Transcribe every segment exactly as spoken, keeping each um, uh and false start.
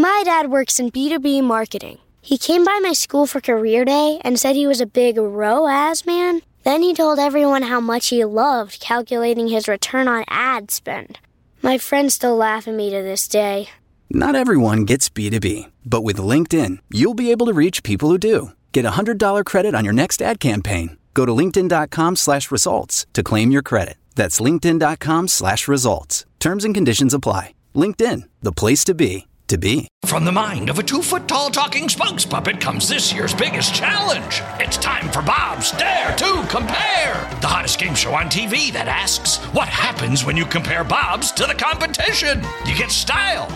My dad works in B two B marketing. He came by my school for career day and said he was a big R O A S man. Then he told everyone how much he loved calculating his return on ad spend. My friends still laugh at me to this day. Not everyone gets B two B, but with LinkedIn, you'll be able to reach people who do. Get a one hundred dollars credit on your next ad campaign. Go to linkedin.com slash results to claim your credit. That's linkedin.com slash results. Terms and conditions apply. LinkedIn, the place to be, to be. From the mind of a two-foot-tall talking Spunks puppet comes this year's biggest challenge. It's time for Bob's Dare to Compare, the hottest game show on T V that asks, what happens when you compare Bob's to the competition? You get style.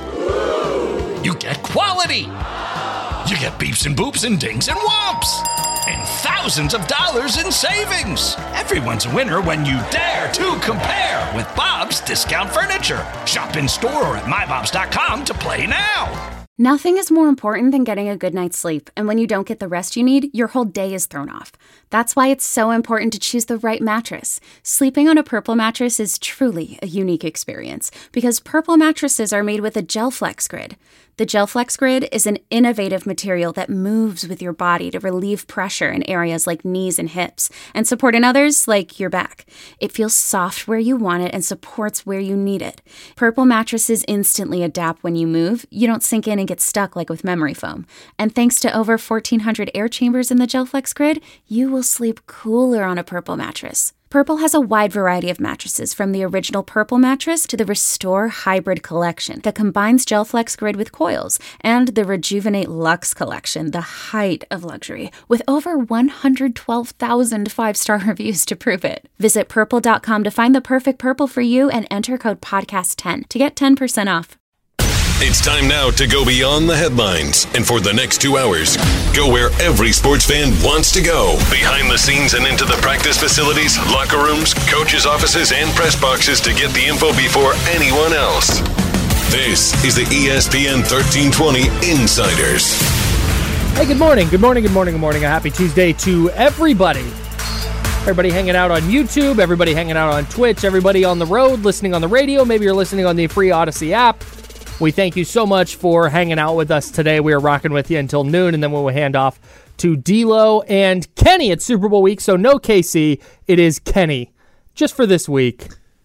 You get quality. You get beeps and boops and dings and whomps. And thousands of dollars in savings. Everyone's a winner when you dare to compare with Bob's Discount Furniture. Shop in store or at my bobs dot com to play now. Nothing is more important than getting a good night's sleep, and when you don't get the rest you need, your whole day is thrown off. That's why it's so important to choose the right mattress. Sleeping on a Purple mattress is truly a unique experience, because Purple mattresses are made with a GelFlex Grid. The GelFlex Grid is an innovative material that moves with your body to relieve pressure in areas like knees and hips, and support in others like your back. It feels soft where you want it and supports where you need it. Purple mattresses instantly adapt when you move. You don't sink in and get stuck like with memory foam. And thanks to over fourteen hundred air chambers in the GelFlex Grid, you will sleep cooler on a Purple mattress. Purple has a wide variety of mattresses, from the original Purple mattress to the Restore Hybrid collection that combines GelFlex Grid with coils, and the Rejuvenate Luxe collection, the height of luxury, with over one hundred twelve thousand five-star reviews to prove it. Visit purple dot com to find the perfect Purple for you and enter code podcast ten to get ten percent off. It's time now to go beyond the headlines, and for the next two hours, go where every sports fan wants to go. Behind the scenes and into the practice facilities, locker rooms, coaches' offices, and press boxes to get the info before anyone else. This is the E S P N thirteen twenty Insiders. Hey, good morning, good morning, good morning, good morning. A happy Tuesday to everybody. Everybody hanging out on YouTube, everybody hanging out on Twitch, everybody on the road, listening on the radio. Maybe you're listening on the free Odyssey app. We thank you so much for hanging out with us today. We are rocking with you until noon, and then we'll hand off to D'Lo and Kenny. It's Super Bowl week, so no K C. It is Kenny, just for this week.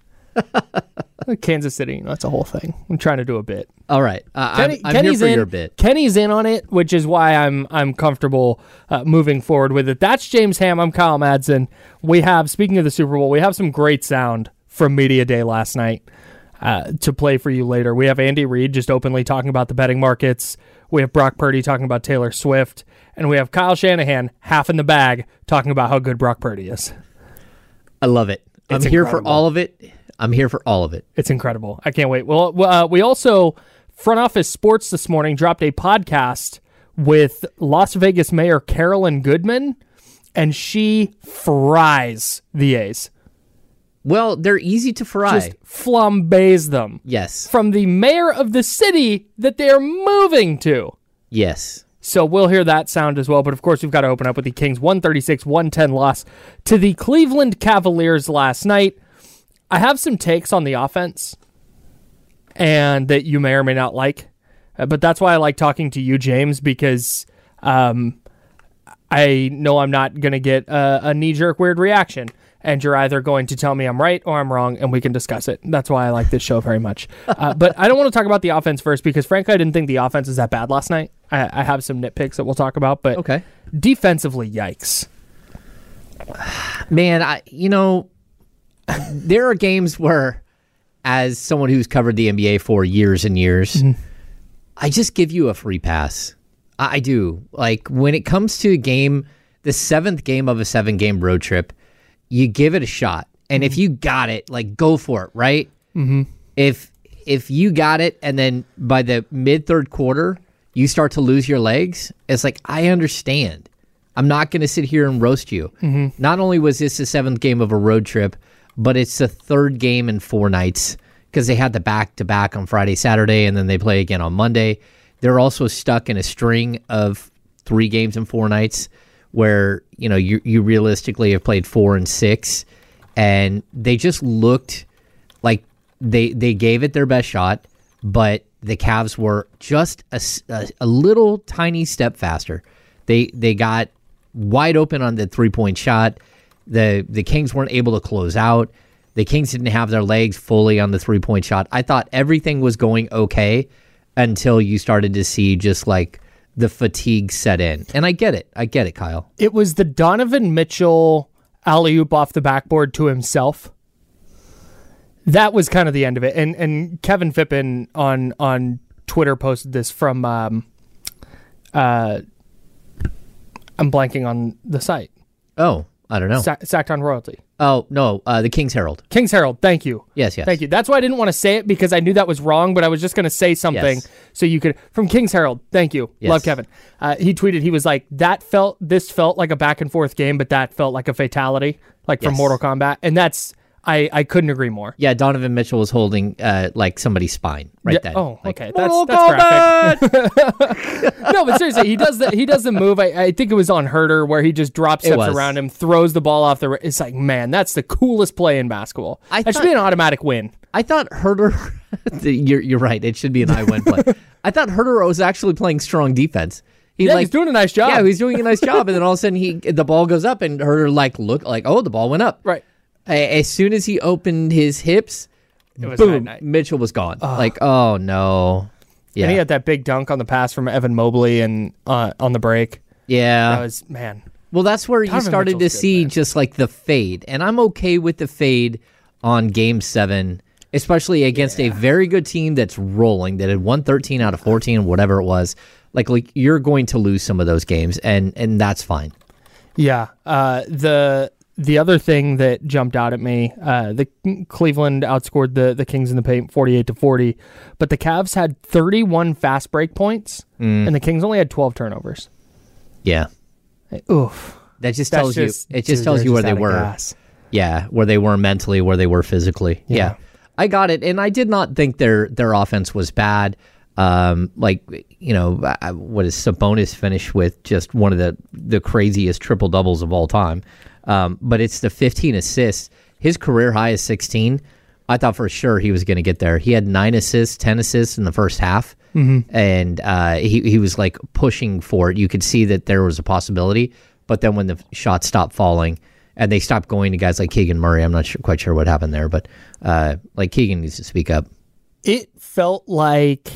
Kansas City, that's a whole thing. I'm trying to do a bit. All right, uh, Kenny, I'm, I'm here for in, your bit. Kenny's in on it, which is why I'm I'm comfortable uh, moving forward with it. That's James Ham. I'm Kyle Madsen. We have, speaking of the Super Bowl, we have some great sound from Media Day last night. Uh, to play for you later. We have Andy Reid just openly talking about the betting markets. We have Brock Purdy talking about Taylor Swift. And we have Kyle Shanahan, half in the bag, talking about how good Brock Purdy is. I love it. I'm It's here incredible. for all of it. I'm here for all of it. It's incredible. I can't wait. Well, uh, we also, Front Office Sports this morning, dropped a podcast with Las Vegas Mayor Carolyn Goodman, and she fries the A's. Well, they're easy to fry. Just flambés them. Yes. From the mayor of the city that they're moving to. Yes. So we'll hear that sound as well. But of course, we've got to open up with the Kings' one thirty-six one ten loss to the Cleveland Cavaliers last night. I have some takes on the offense and that you may or may not like. Uh, but that's why I like talking to you, James, because um, I know I'm not going to get a, a knee-jerk weird reaction. And you're either going to tell me I'm right or I'm wrong, and we can discuss it. That's why I like this show very much. Uh, but I don't want to talk about the offense first because, frankly, I didn't think the offense was that bad last night. I, I have some nitpicks that we'll talk about, but okay. Defensively, yikes. Man, I you know, there are games where, as someone who's covered the N B A for years and years, mm-hmm. I just give you a free pass. I, I do. Like, when it comes to a game, the seventh game of a seven-game road trip, you give it a shot. And mm-hmm. if you got it, like, go for it, right? Mm-hmm. If if you got it and then by the mid-third quarter, you start to lose your legs, it's like, I understand. I'm not going to sit here and roast you. Mm-hmm. Not only was this the seventh game of a road trip, but it's the third game in four nights because they had the back-to-back on Friday, Saturday, and then they play again on Monday. They're also stuck in a string of three games in four nights where, you know, you you realistically have played four and six, and they just looked like they they gave it their best shot, but the Cavs were just a, a, a little tiny step faster. They they got wide open on the three-point shot. The the Kings weren't able to close out. The Kings didn't have their legs fully on the three-point shot. I thought everything was going okay until you started to see just like the fatigue set in. And I get it. I get it, Kyle. It was the Donovan Mitchell alley-oop off the backboard to himself. That was kind of the end of it. And and Kevin Fippen on on Twitter posted this from um, uh, I'm blanking on the site. Oh, I don't know. Sa- Sacktown Royalty. Oh, no, uh, the King's Herald. King's Herald, thank you. Yes, yes. Thank you. That's why I didn't want to say it because I knew that was wrong, but I was just going to say something Yes. so you could... From King's Herald, thank you. Yes. Love Kevin. Uh, he tweeted, he was like, that felt... This felt like a back-and-forth game, but that felt like a fatality, like from Yes. Mortal Kombat. And that's... I, I couldn't agree more. Yeah, Donovan Mitchell was holding uh, like somebody's spine right Yeah, then. oh, Like, okay. That's, that's graphic. No, but seriously, he does the he does the move. I, I think it was on Herter where he just drop steps was. around him, throws the ball off the. It's like, man, that's the coolest play in basketball. I that thought- should be an automatic win. I thought Herter... you're, you're right. It should be an I win play. I thought Herter was actually playing strong defense. He Yeah, like, he's doing a nice job. Yeah, he's doing a nice job. And then all of a sudden, he the ball goes up, and Herter like look like, oh, the ball went up. Right. A- As soon as he opened his hips, It was boom, night-night. Mitchell was gone. Like, oh no. Yeah. And he had that big dunk on the pass from Evan Mobley and uh, on the break. yeah. That was, man. Well, that's where you Donovan started to Mitchell's good, see man. just like the fade. And I'm okay with the fade on game seven, especially against a very good team that's rolling, that had won thirteen out of fourteen, whatever it was. Like, like you're going to lose some of those games, and, and that's fine. Yeah. Uh, the the other thing that jumped out at me, uh, the Cleveland outscored the, the Kings in the paint forty-eight to forty, but the Cavs had thirty-one fast break points, Mm. and the Kings only had twelve turnovers. Yeah. Oof. That just That's tells just- you, it just dude, tells they're you where just they out of were. gas. Yeah, where they were mentally, where they were physically. Yeah. Yeah. I got it. And I did not think their their offense was bad. Um, like, you know, I- what is Sabonis finish with just one of the, the craziest triple doubles of all time. Um, but it's the fifteen assists. His career high is sixteen. I thought for sure he was going to get there. He had nine assists, ten assists in the first half. Mm-hmm. And uh, he, he was like pushing for it. You could see that there was a possibility. But then when the shots stopped falling, and they stopped going to guys like Keegan Murray. I'm not sure, quite sure what happened there, but uh, like Keegan needs to speak up. It felt like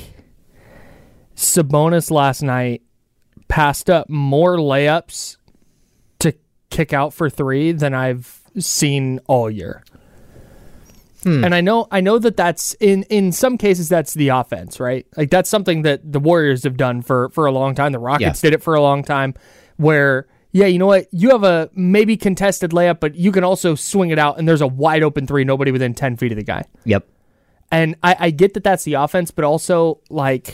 Sabonis last night passed up more layups to kick out for three than I've seen all year. Hmm. And I know I know that that's, in, in some cases, that's the offense, right? Like, that's something that the Warriors have done for, for a long time. The Rockets Yeah. did it for a long time, where... Yeah, you know what? You have a maybe contested layup, but you can also swing it out, and there's a wide open three, nobody within ten feet of the guy. Yep. And I, I get that that's the offense, but also, like,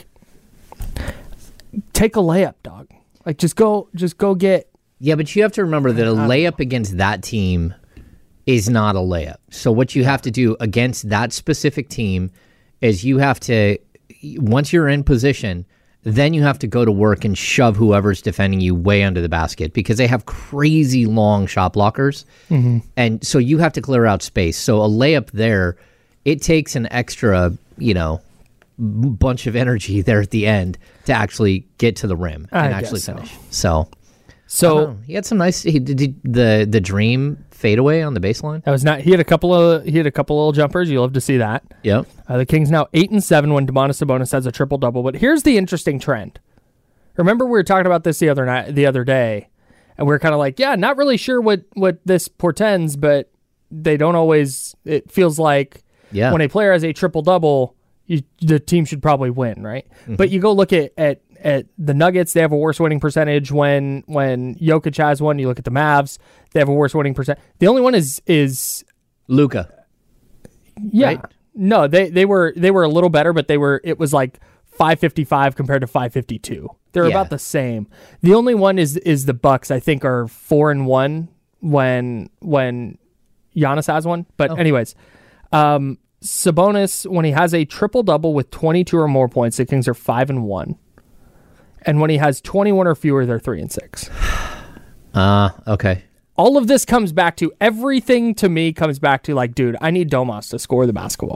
take a layup, dog. Like, just go, just go get. Yeah, but you have to remember that a layup against that team is not a layup. So what you have to do against that specific team is you have to, once you're in position, then you have to go to work and shove whoever's defending you way under the basket because they have crazy long shot blockers. Mm-hmm. And so you have to clear out space. So a layup there, it takes an extra, you know, bunch of energy there at the end to actually get to the rim and I actually guess so. finish. So, So oh, he had some nice, he did he- the, the dream fadeaway on the baseline. that was not. He had a couple of he had a couple little jumpers. You love to see that. Yep. Uh, the Kings now eight and seven when Domantas Sabonis has a triple double. But here's the interesting trend. Remember we were talking about this the other night, the other day, and we are kind of like, yeah, not really sure what what this portends, but they don't always. It feels like Yeah. when a player has a triple double, you, the team should probably win, right? Mm-hmm. But you go look at, at at the Nuggets; they have a worse winning percentage when when Jokic has one. You look at the Mavs; they have a worse winning percent. The only one is is Luka. yeah. Right? No, they they were they were a little better, but they were it was like five fifty-five compared to five fifty-two. They're Yeah. about the same. The only one is is the Bucks. I think are four and one when when Giannis has one. But Oh. anyways, um, Sabonis when he has a triple double with twenty-two or more points, the Kings are five and one. And when he has twenty-one or fewer, they're three and six. Uh, okay. All of this comes back to everything to me comes back to like, dude, I need Domas to score the basketball.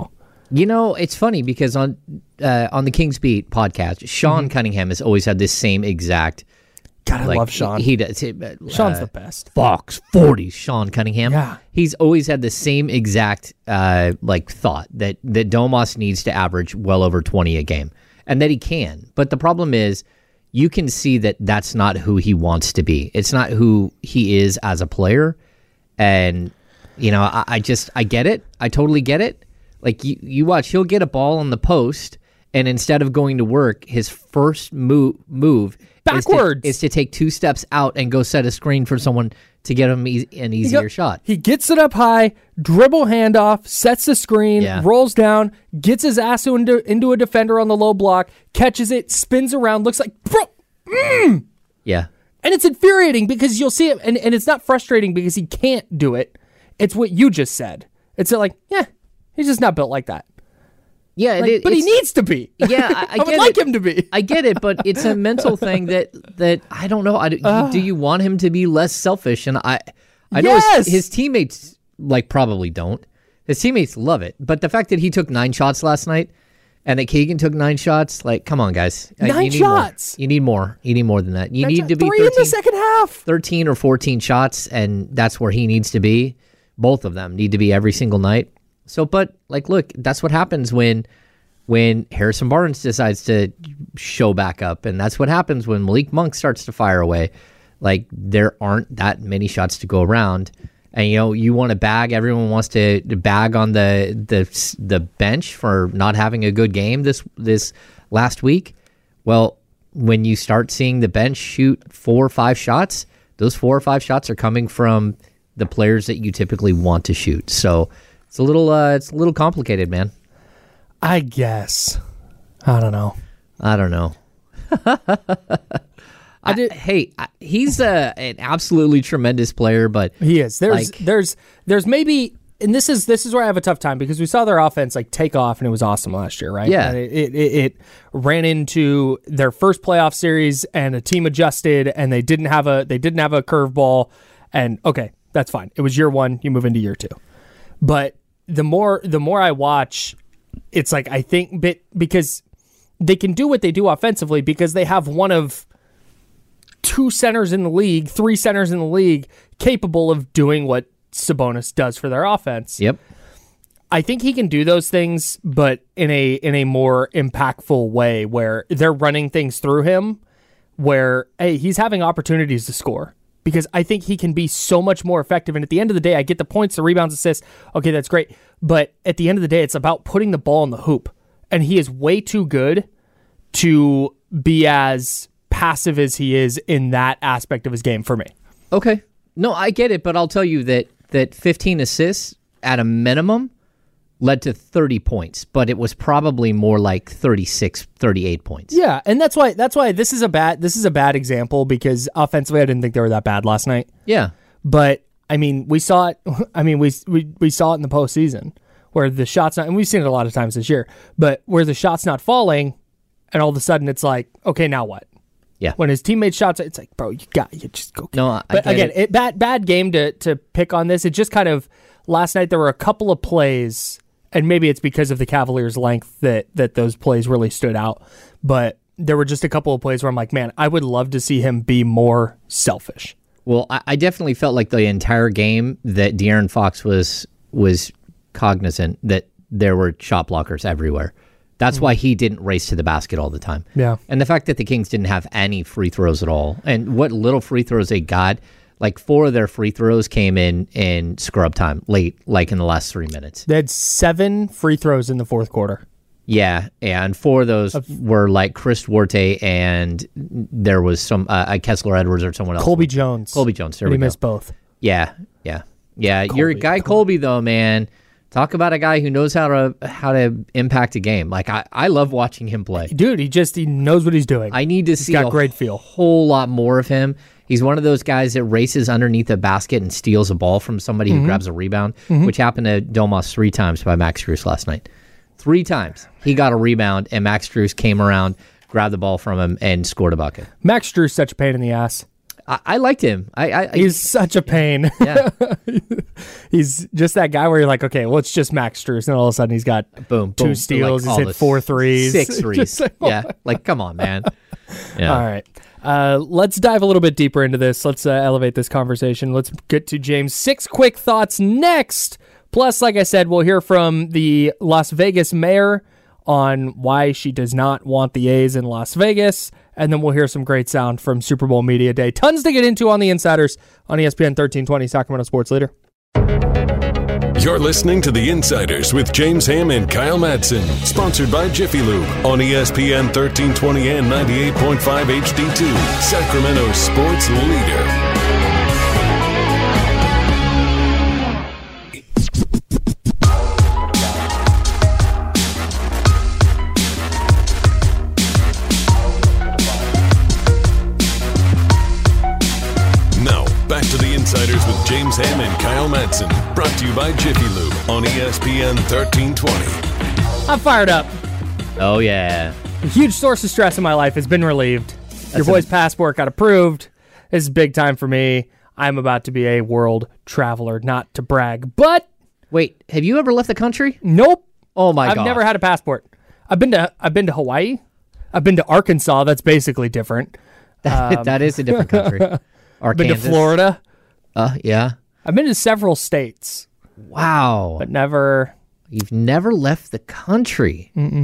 You know, it's funny because on uh, on the Kings Beat podcast, Sean mm-hmm. Cunningham has always had this same exact. God, I like, love Sean. He, he does. Uh, Sean's the best. Fox forty, Sean Cunningham. Yeah. He's always had the same exact uh, like thought that that Domas needs to average well over twenty a game, and that he can. But the problem is, you can see that that's not who he wants to be. It's not who he is as a player, and you know, I, I just I get it. I totally get it. Like, you, you watch, he'll get a ball on the post, and instead of going to work, his first move, move backwards is to, is to take two steps out and go set a screen for someone to get him e- an easier he go, shot. He gets it up high, dribble handoff, sets the screen, yeah. rolls down, gets his ass into, into a defender on the low block, catches it, spins around, looks like, bro, mm! Yeah. And it's infuriating because you'll see it, and, and it's not frustrating because he can't do it. It's what you just said. It's like, yeah, he's just not built like that. Yeah, like, it, but he needs to be. Yeah, I, I, I would get like it. him to be. I get it, but it's a mental thing that that I don't know. I, uh, do you want him to be less selfish? And I, I know yes! his, his teammates like probably don't. His teammates love it, but the fact that he took nine shots last night, and that Keegan took nine shots, like, come on, guys, nine you need shots. More. You need more. You need more than that. You Nine need shot, to be three thirteen, in the second half. thirteen or fourteen shots, and that's where he needs to be. Both of them need to be every single night. So, but like, look, that's what happens when when Harrison Barnes decides to show back up, and that's what happens when Malik Monk starts to fire away. Like, there aren't that many shots to go around, and you know you want to bag. Everyone wants to, to bag on the the the bench for not having a good game this this last week. Well, when you start seeing the bench shoot four or five shots, those four or five shots are coming from the players that you typically want to shoot. So it's a little uh, it's a little complicated, man. I guess. I don't know. I don't know. I did. Hey, I, he's a, an absolutely tremendous player, but he is. There's like, there's there's maybe, and this is this is where I have a tough time because we saw their offense like take off and it was awesome last year, right? Yeah. And it, it, it, it ran into their first playoff series and a team adjusted and they didn't have a they didn't have a curveball, and okay, that's fine. It was year one. You move into year two, but the more the more I watch, it's like I think bit because they can do what they do offensively because they have one of two centers in the league, three centers in the league capable of doing what Sabonis does for their offense. Yep. I think he can do those things, but in a in a more impactful way where they're running things through him where, hey, he's having opportunities to score. Because I think he can be so much more effective. And at the end of the day, I get the points, the rebounds, assists. Okay, that's great. But at the end of the day, it's about putting the ball in the hoop. And he is way too good to be as passive as he is in that aspect of his game for me. Okay. No, I get it, but I'll tell you that that fifteen assists at a minimum led to thirty points, but it was probably more like thirty-six, thirty-eight points. Yeah, and that's why that's why this is a bad this is a bad example because offensively I didn't think they were that bad last night. Yeah. But I mean, we saw it I mean, we we we saw it in the postseason where the shots not and we've seen it a lot of times this year, but where the shot's not falling and all of a sudden it's like, okay, now what? Yeah. When his teammates shots, it's like, bro, you got you just go. No, I but get again, it. it, bad bad game to to pick on this. It just kind of last night there were a couple of plays, and maybe it's because of the Cavaliers' length that that those plays really stood out. But there were just a couple of plays where I'm like, man, I would love to see him be more selfish. Well, I, I definitely felt like the entire game that De'Aaron Fox was was cognizant that there were shot blockers everywhere. That's why he didn't race to the basket all the time. Yeah. And the fact that the Kings didn't have any free throws at all, and what little free throws they got, like four of their free throws came in in scrub time, late, like in the last three minutes. They had seven free throws in the fourth quarter. Yeah, and four of those were like Chris Duarte, and there was some uh, Kessler Edwards or someone else. Colby Jones. Colby Jones. There and we he go. missed both. Yeah, yeah, yeah. Colby, Your guy Colby, though, man. Talk about a guy who knows how to how to impact a game. Like I, I love watching him play. Dude, he just he knows what he's doing. I need to he's see got a great feel. whole lot more of him. He's one of those guys that races underneath a basket and steals a ball from somebody mm-hmm. who grabs a rebound, mm-hmm. which happened to Domas three times by Max Strus last night. Three times he got a rebound and Max Strus came around, grabbed the ball from him, and scored a bucket. Max Strus such a pain in the ass. I, I liked him. I, I He's such a pain. Yeah. he's just that guy where you're like, okay, well, it's just Max Strus, and all of a sudden he's got boom, two boom, steals, like he's hit four threes, six threes. Just like, oh yeah, like come on, man. Yeah. All right. Uh, let's dive a little bit deeper into this. Let's uh, elevate this conversation. Let's get to James' six quick thoughts next. Plus, like I said, we'll hear from the Las Vegas mayor on why she does not want the A's in Las Vegas. And then we'll hear some great sound from Super Bowl Media Day. Tons to get into on the Insiders on E S P N thirteen twenty, Sacramento Sports Leader. You're listening to The Insiders with James Ham and Kyle Madsen, sponsored by Jiffy Lube on E S P N thirteen twenty and ninety-eight point five H D two, Sacramento Sports Leader. Back to the Insiders with James Ham and Kyle Madsen. Brought to you by Jiffy Lube on E S P N thirteen twenty. I'm fired up. Oh, yeah. A huge source of stress in my life has been relieved. That's Your boy's a- passport got approved. This is big time for me. I'm about to be a world traveler, not to brag. But Wait, have you ever left the country? nope. Oh, my I've God. never had a passport. I've been to I've been to Hawaii. I've been to Arkansas. That's basically different. That, that is a different country. I've been to Arkansas. Florida. Uh, yeah. I've been to several states, Wow. but never. You've never left the country. Mm-mm.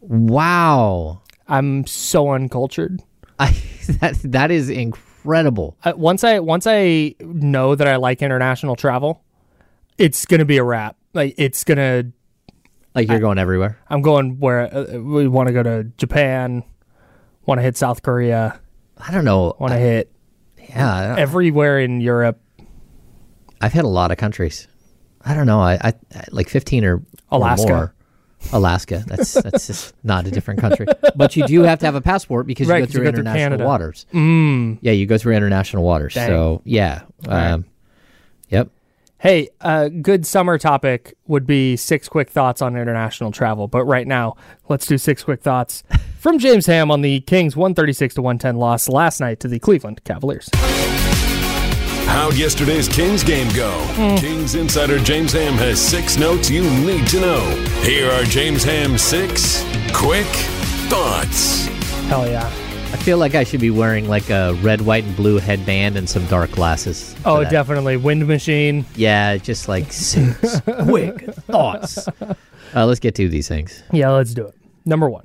Wow. I'm so uncultured. I, that that is incredible. I, once I once I know that I like international travel, it's gonna be a wrap. Like it's gonna. Like you're going everywhere. I'm going where uh, we want to go to Japan. Want to hit South Korea. I don't know. Want to hit Yeah. everywhere in Europe. I've hit a lot of countries. I don't know. I, I I- like fifteen or, or Alaska. more. Alaska. That's that's just not a different country. But you do have to have a passport because Right, you go 'cause you through go through international Canada. waters. Mm. Yeah, you go through international waters. Dang. So yeah. right. Um, Yep. Hey, a good summer topic would be six quick thoughts on international travel. But right now, let's do six quick thoughts from James Ham on the Kings' one thirty-six to one ten loss last night to the Cleveland Cavaliers. How'd yesterday's Kings game go? Kings insider James Ham has six notes you need to know. Here are James Ham's six quick thoughts. Hell yeah. I feel like I should be wearing like a red, white, and blue headband and some dark glasses. for Oh, that. definitely. Wind machine. Yeah, just like six quick thoughts. Uh, let's get to these things. Yeah, let's do it. Number one.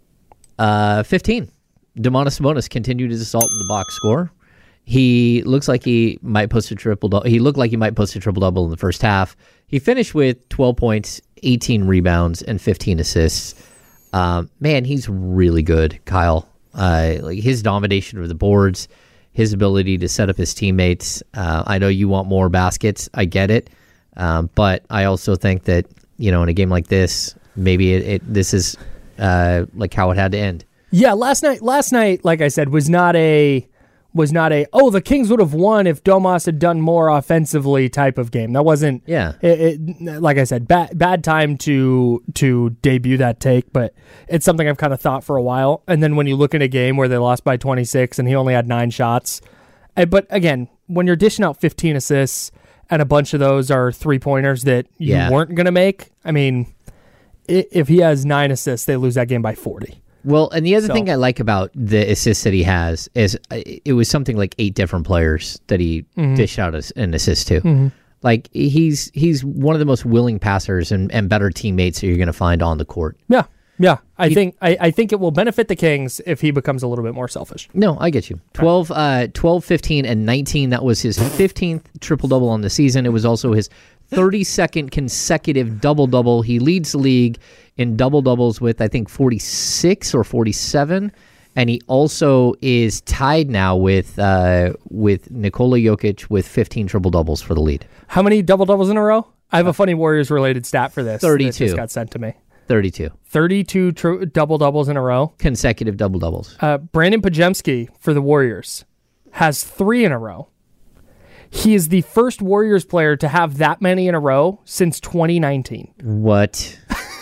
Uh, fifteen. Domantas Sabonis continued his assault in the box score. He looks like he might post a triple double. He looked like he might post a triple double in the first half. He finished with twelve points, eighteen rebounds, and fifteen assists. Um, man, he's really good, Kyle. Uh, like his domination of the boards, his ability to set up his teammates. Uh, I know you want more baskets. I get it, um, but I also think that you know in a game like this, maybe it, it this is uh, like how it had to end. Yeah, last night, last night, like I said, was not a was not a oh the Kings would have won if Domas had done more offensively type of game. That wasn't. Yeah. It, it, like I said, bad bad time to to debut that take, but it's something I've kind of thought for a while. And then when you look at a game where they lost by twenty-six and he only had nine shots, eh, but again, when you're dishing out fifteen assists and a bunch of those are three pointers that you Yeah. weren't gonna make, I mean, i- if he has nine assists, they lose that game by forty. Well, and the other So- thing I like about the assists that he has is uh, it was something like eight different players that he Mm-hmm. dished out as- an assist to. Like he's he's one of the most willing passers and, and better teammates that you're going to find on the court. Yeah, yeah. I think I, I think it will benefit the Kings if he becomes a little bit more selfish. No, I get you. twelve, uh, twelve, fifteen, and nineteen. That was his fifteenth triple-double on the season. It was also his thirty-second consecutive double-double. He leads the league in double-doubles with, I think, forty-six or forty-seven. And he also is tied now with uh, with Nikola Jokic with fifteen triple-doubles for the lead. How many double doubles in a row? I have a funny Warriors related stat for this. that thirty-two. just got sent to me. thirty-two. thirty-two tr- double doubles in a row. Consecutive double-doubles. Uh, Brandon Pajemski for the Warriors has three in a row. He is the first Warriors player to have that many in a row since twenty nineteen. What?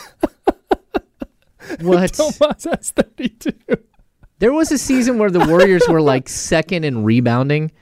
What? Tomas has thirty-two. There was a season where the Warriors were like second in rebounding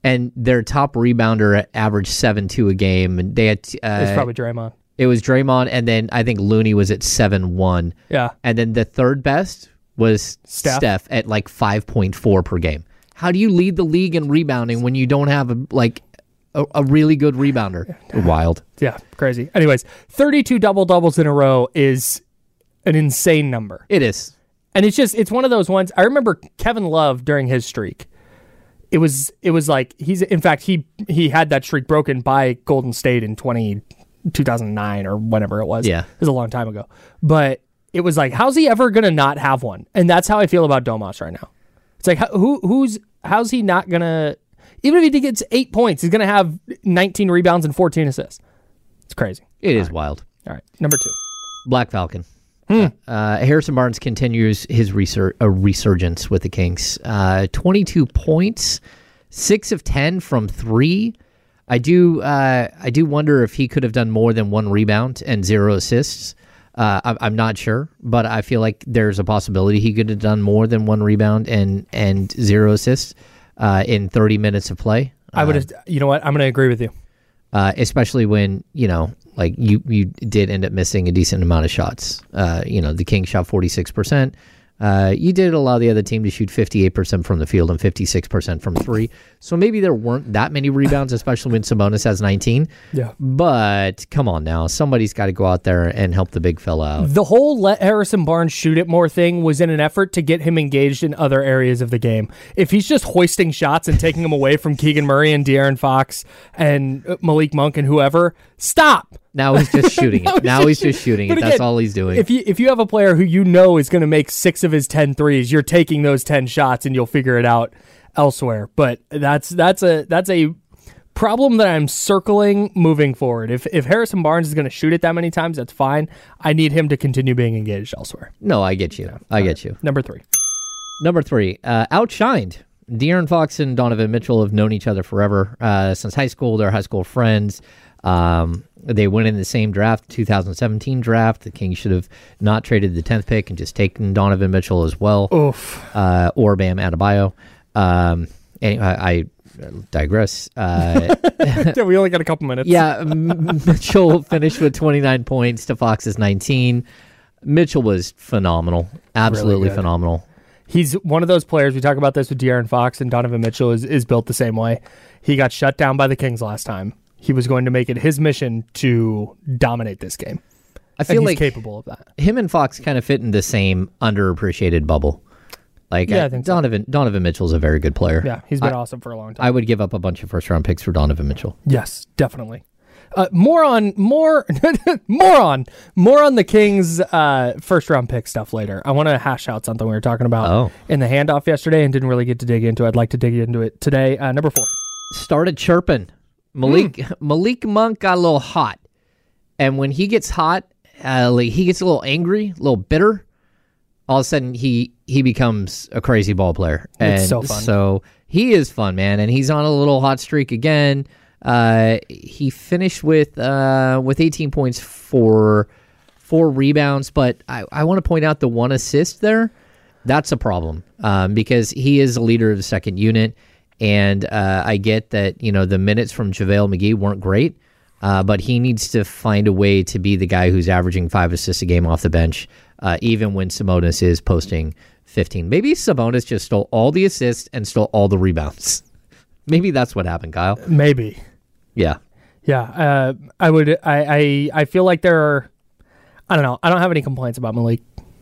and their top rebounder averaged seven two a game, and they had uh, It's probably Draymond. It was Draymond, and then I think Looney was at seven one. Yeah. And then the third best was Steph. Steph at like five point four per game. How do you lead the league in rebounding when you don't have a, like a, a really good rebounder? Wild. Yeah, crazy. Anyways, thirty-two double-doubles in a row is an insane number. It is. And it's just, it's one of those ones. I remember Kevin Love during his streak. It was, it was like, he's, in fact, he he had that streak broken by Golden State in twenty, two thousand nine or whenever it was. Yeah. It was a long time ago. But it was like, how's he ever going to not have one? And that's how I feel about Domas right now. It's like, who who's, how's he not going to, even if he gets eight points, he's going to have nineteen rebounds and fourteen assists. It's crazy. It All is right. wild. All right. Number two. Black Falcon. Hmm. Uh, Harrison Barnes continues his resur- uh, resurgence with the Kings. Uh, twenty-two points, six of ten from three. I do uh, I do wonder if he could have done more than one rebound and zero assists. Uh, I, I'm not sure, but I feel like there's a possibility he could have done more than one rebound and, and zero assists uh, in thirty minutes of play. I would have, you know what? I'm going to agree with you. Uh, especially when, you know, like you, you did end up missing a decent amount of shots. Uh, you know, the Kings shot forty-six percent. Uh, you did allow the other team to shoot fifty-eight percent from the field and fifty-six percent from three. So maybe there weren't that many rebounds, especially when Sabonis has nineteen. Yeah. But come on now. Somebody's got to go out there and help the big fella out. The whole let Harrison Barnes shoot it more thing was in an effort to get him engaged in other areas of the game. If he's just hoisting shots and taking them away from Keegan Murray and De'Aaron Fox and Malik Monk and whoever, stop. Now he's just shooting it. now now he's just shooting it. But That's again, all he's doing. If you if you have a player who you know is going to make six of his ten threes, you're taking those ten shots and you'll figure it out elsewhere. But that's that's a that's a problem that I'm circling moving forward. If if Harrison Barnes is going to shoot it that many times, that's fine. I need him to continue being engaged elsewhere. No, I get you. I get you. Number three. Number three, uh, outshined. De'Aaron Fox and Donovan Mitchell have known each other forever uh, since high school. They're high school friends. Um, they went in the same draft, two thousand seventeen draft. The Kings should have not traded the tenth pick and just taken Donovan Mitchell as well. Oof. Uh, or Bam Adebayo. Um, anyway, I, I digress. Uh, Yeah, we only got a couple minutes. yeah, M- Mitchell finished with twenty-nine points to Fox's nineteen. Mitchell was phenomenal. Absolutely Really good. phenomenal. He's one of those players, we talk about this with De'Aaron Fox, and Donovan Mitchell is, is built the same way. He got shut down by the Kings last time. He was going to make it his mission to dominate this game. I feel and he's like capable of that. him and Fox kind of fit in the same underappreciated bubble. Like Yeah, I uh, think so. Donovan Donovan Mitchell's a very good player. Yeah, he's been I, awesome for a long time. I would give up a bunch of first round picks for Donovan Mitchell. Yes, definitely. Uh, more on more more on more on the Kings uh, first round pick stuff later. I want to hash out something we were talking about Oh. in the handoff yesterday and didn't really get to dig into. I'd like to dig into it today. Uh, number four. Started chirping. Malik Hmm. Malik Monk got a little hot, and when he gets hot, uh, like he gets a little angry, a little bitter. All of a sudden, he he becomes a crazy ball player. And It's so fun. So he is fun, man, and he's on a little hot streak again. Uh, he finished with uh, with eighteen points for four rebounds, but I, I want to point out the one assist there. That's a problem um, because he is a leader of the second unit, and uh, I get that you know the minutes from JaVale McGee weren't great, uh, but he needs to find a way to be the guy who's averaging five assists a game off the bench, uh, even when Sabonis is posting fifteen. Maybe Sabonis just stole all the assists and stole all the rebounds. Maybe that's what happened, Kyle. Maybe. Yeah. Yeah, uh, I would. I, I I feel like there are. I don't know. I don't have any complaints about Malik.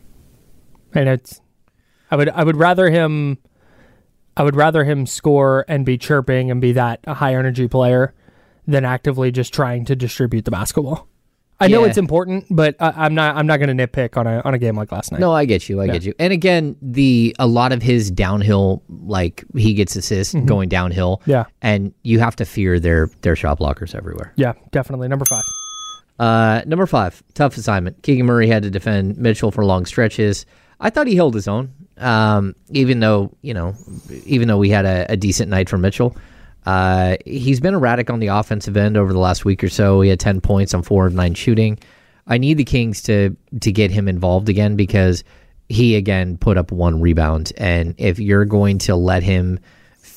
And it's. I would. I would rather him. I would rather him score and be chirping and be that a high energy player than actively just trying to distribute the basketball. I know Yeah. it's important, but I, I'm not. I'm not going to nitpick on a on a game like last night. No, I get you. I Yeah. get you. And again, the a lot of his downhill, like he gets assists going downhill. Yeah. And you have to fear their their shot blockers everywhere. Yeah, definitely. Number five. Uh, number five, tough assignment. Keegan Murray had to defend Mitchell for long stretches. I thought he held his own, um, even though you know, even though we had a, a decent night from Mitchell. Uh, he's been erratic on the offensive end over the last week or so. He had ten points on four of nine shooting. I need the Kings to to get him involved again because he again put up one rebound, and if you're going to let him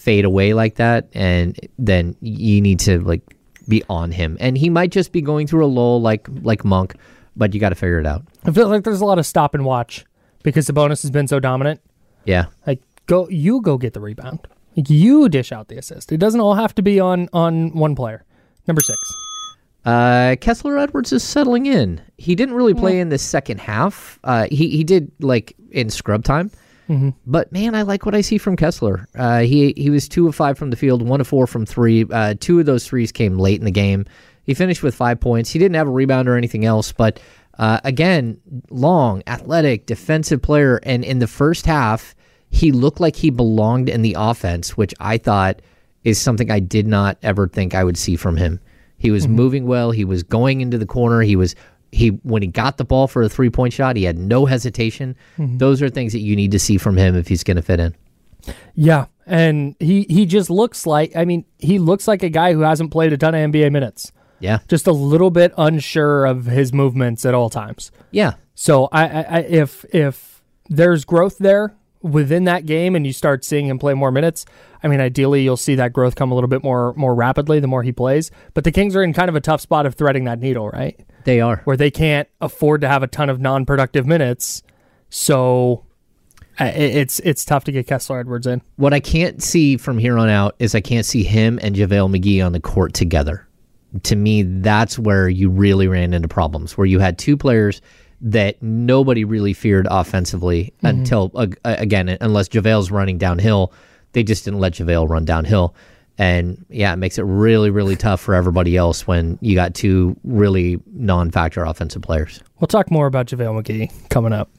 fade away like that, and then you need to like be on him. And he might just be going through a lull like like Monk, but you got to figure it out. I feel like there's a lot of stop and watch because Sabonis has been so dominant. Yeah. Like, go, you go get the rebound. Like, you dish out the assist. It doesn't all have to be on, on one player. Number six. Uh, Kessler Edwards is settling in. He didn't really play mm. in the second half. Uh, he, he did, like, in scrub time. Mm-hmm. But, man, I like what I see from Kessler. Uh, he, he was two of five from the field, one of four from three. Uh, two of those threes came late in the game. He finished with five points. He didn't have a rebound or anything else, but, uh, again, long, athletic, defensive player. And in the first half, he looked like he belonged in the offense, which I thought is something I did not ever think I would see from him. He was mm-hmm. moving well. He was going into the corner. He was he when he got the ball for a three-point shot, he had no hesitation. Mm-hmm. Those are things that you need to see from him if he's going to fit in. Yeah, and he he just looks like, I mean, he looks like a guy who hasn't played a ton of N B A minutes. Yeah. Just a little bit unsure of his movements at all times. Yeah. So I, I, I if if there's growth there within that game and you start seeing him play more minutes, I mean, ideally you'll see that growth come a little bit more more rapidly the more he plays. But the Kings are in kind of a tough spot of threading that needle, right? They are. Where they can't afford to have a ton of non-productive minutes. So it's it's tough to get Kessler Edwards in. What I can't see from here on out is I can't see him and JaVale McGee on the court together. To me, that's where you really ran into problems, where you had two players that nobody really feared offensively mm-hmm. until, uh, again, unless JaVale's running downhill. They just didn't let JaVale run downhill. And, yeah, it makes it really, really tough for everybody else when you got two really non-factor offensive players. We'll talk more about JaVale McGee coming up.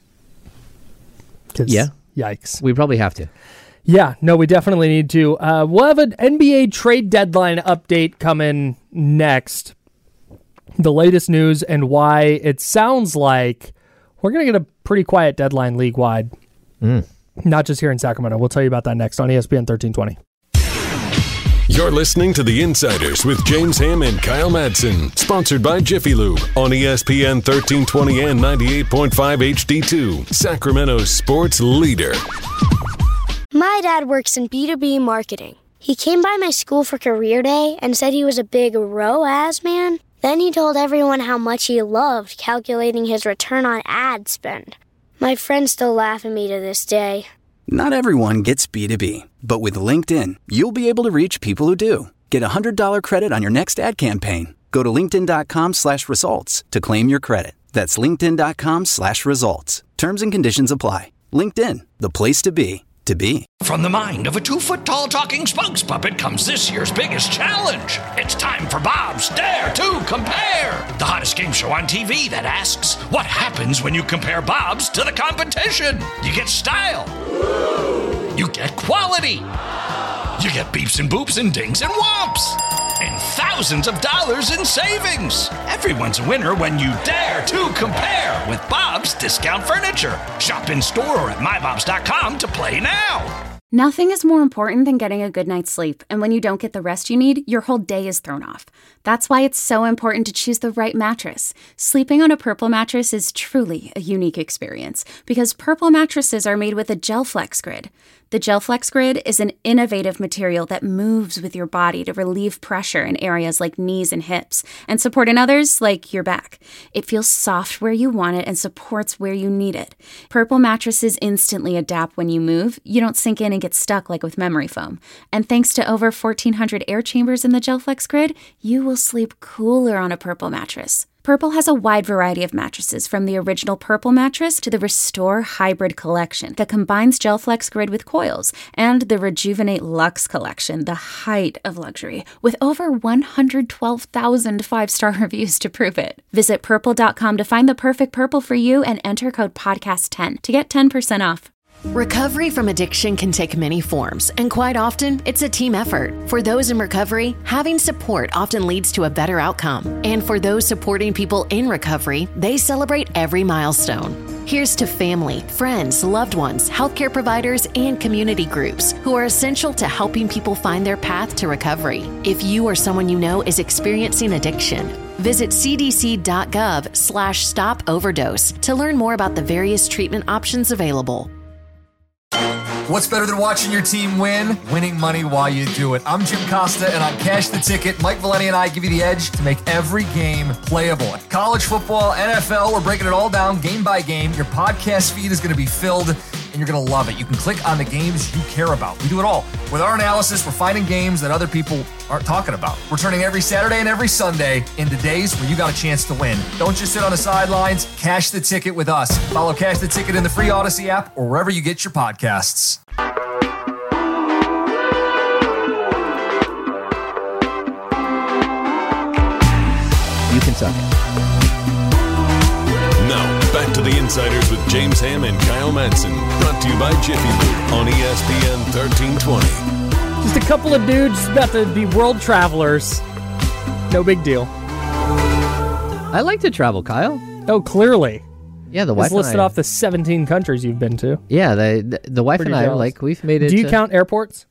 Yeah. Yikes. We probably have to. Yeah, no, we definitely need to. Uh, we'll have an N B A trade deadline update coming next. The latest news and why it sounds like we're going to get a pretty quiet deadline league-wide. Mm. Not just here in Sacramento. We'll tell you about that next on E S P N thirteen twenty. You're listening to The Insiders with James Ham and Kyle Madsen. Sponsored by Jiffy Lube on E S P N thirteen twenty and ninety-eight point five H D two. Sacramento's sports leader. My dad works in B two B marketing. He came by my school for career day and said he was a big R O A S man. Then he told everyone how much he loved calculating his return on ad spend. My friends still laugh at me to this day. Not everyone gets B two B, but with LinkedIn, you'll be able to reach people who do. Get a one hundred dollars credit on your next ad campaign. Go to linkedin.com slash results to claim your credit. That's linkedin.com slash results. Terms and conditions apply. LinkedIn, the place to be. To be. From the mind of a two-foot-tall talking spokes puppet comes this year's biggest challenge. It's time for Bob's Dare to Compare, the hottest game show on T V that asks, what happens when you compare Bob's to the competition? You get style. You get quality. You get beeps and boops and dings and whomps. And thousands of dollars in savings. Everyone's a winner when you dare to compare with Bob's Discount Furniture. Shop in store or at my bobs dot com to play now. Nothing is more important than getting a good night's sleep, and when you don't get the rest you need, your whole day is thrown off. That's why it's so important to choose the right mattress. Sleeping on a Purple mattress is truly a unique experience, because Purple mattresses are made with a GelFlex Grid. The GelFlex Grid is an innovative material that moves with your body to relieve pressure in areas like knees and hips, and support in others like your back. It feels soft where you want it and supports where you need it. Purple mattresses instantly adapt when you move. You don't sink in and get stuck like with memory foam. And thanks to over fourteen hundred air chambers in the GelFlex Grid, you will sleep cooler on a Purple mattress. Purple has a wide variety of mattresses, from the original Purple mattress to the Restore Hybrid collection that combines GelFlex Grid with coils, and the Rejuvenate Luxe collection, the height of luxury, with over one hundred twelve thousand five-star reviews to prove it. Visit purple dot com to find the perfect Purple for you and enter code podcast ten to get ten percent off. Recovery from addiction can take many forms, and quite often, it's a team effort. For those in recovery, having support often leads to a better outcome. And for those supporting people in recovery, they celebrate every milestone. Here's to family, friends, loved ones, healthcare providers, and community groups who are essential to helping people find their path to recovery. If you or someone you know is experiencing addiction, visit cdc.gov slash stop overdose to learn more about the various treatment options available. What's better than watching your team win? Winning money while you do it. I'm Jim Costa, and on Cash the Ticket, Mike Valeni and I give you the edge to make every game playable. College football, N F L, we're breaking it all down game by game. Your podcast feed is going to be filled, and you're going to love it. You can click on the games you care about. We do it all. With our analysis, we're finding games that other people aren't talking about. We're turning every Saturday and every Sunday into days where you got a chance to win. Don't just sit on the sidelines. Cash the Ticket with us. Follow Cash the Ticket in the free Odyssey app or wherever you get your podcasts. You can suck it. Now, back to the Insiders with James Ham and Kyle Madsen. Brought to you by Jiffy Lube on E S P N thirteen twenty. Just a couple of dudes about to be world travelers. No big deal. I like to travel, Kyle. Oh, clearly. Yeah, the It's wife listed and I, off the seventeen countries you've been to. Yeah, the the, the wife Pretty and I are jealous. like, we've made it. Do you to- count airports?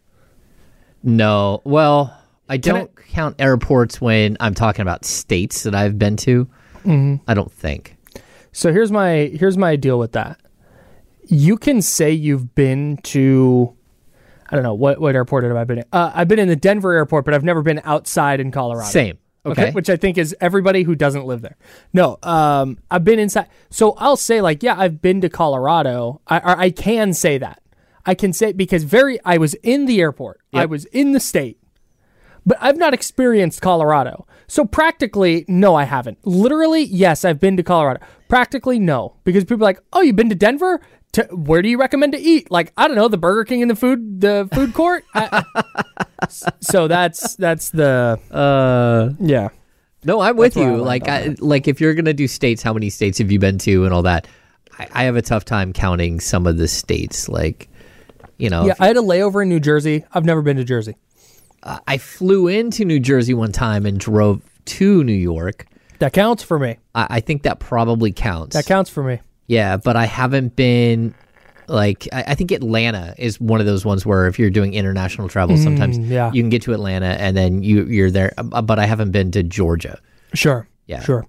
No. Well, I Can don't count airports when I'm talking about states that I've been to. Mm-hmm. I don't think. So here's my here's my deal with that. You can say you've been to, I don't know, what, what airport have I been in? Uh, I've been in the Denver airport, but I've never been outside in Colorado. Same. Okay. Which I think is everybody who doesn't live there. No, um, I've been inside. So I'll say like, yeah, I've been to Colorado. I, I I can say that. I can say because very, I was in the airport. Yep. I was in the state. But I've not experienced Colorado. So practically, no, I haven't. Literally, yes, I've been to Colorado. Practically, no. Because people are like, oh, you've been to Denver? To, where do you recommend to eat? Like, I don't know, the Burger King in the food the food court? I, I, so that's that's the, Uh, yeah. no, I'm with That's where I you. went Like, on I, like if you're gonna do states, how many states have you been to and all that? I, I have a tough time counting some of the states. Like, you know, Yeah, if- I had a layover in New Jersey. I've never been to Jersey. I flew into New Jersey one time and drove to New York. That counts for me. I, I think that probably counts. That counts for me. Yeah, but I haven't been. Like, I, I think Atlanta is one of those ones where if you're doing international travel, sometimes yeah. you can get to Atlanta and then you you're there. Uh, But I haven't been to Georgia. Sure. Yeah. Sure.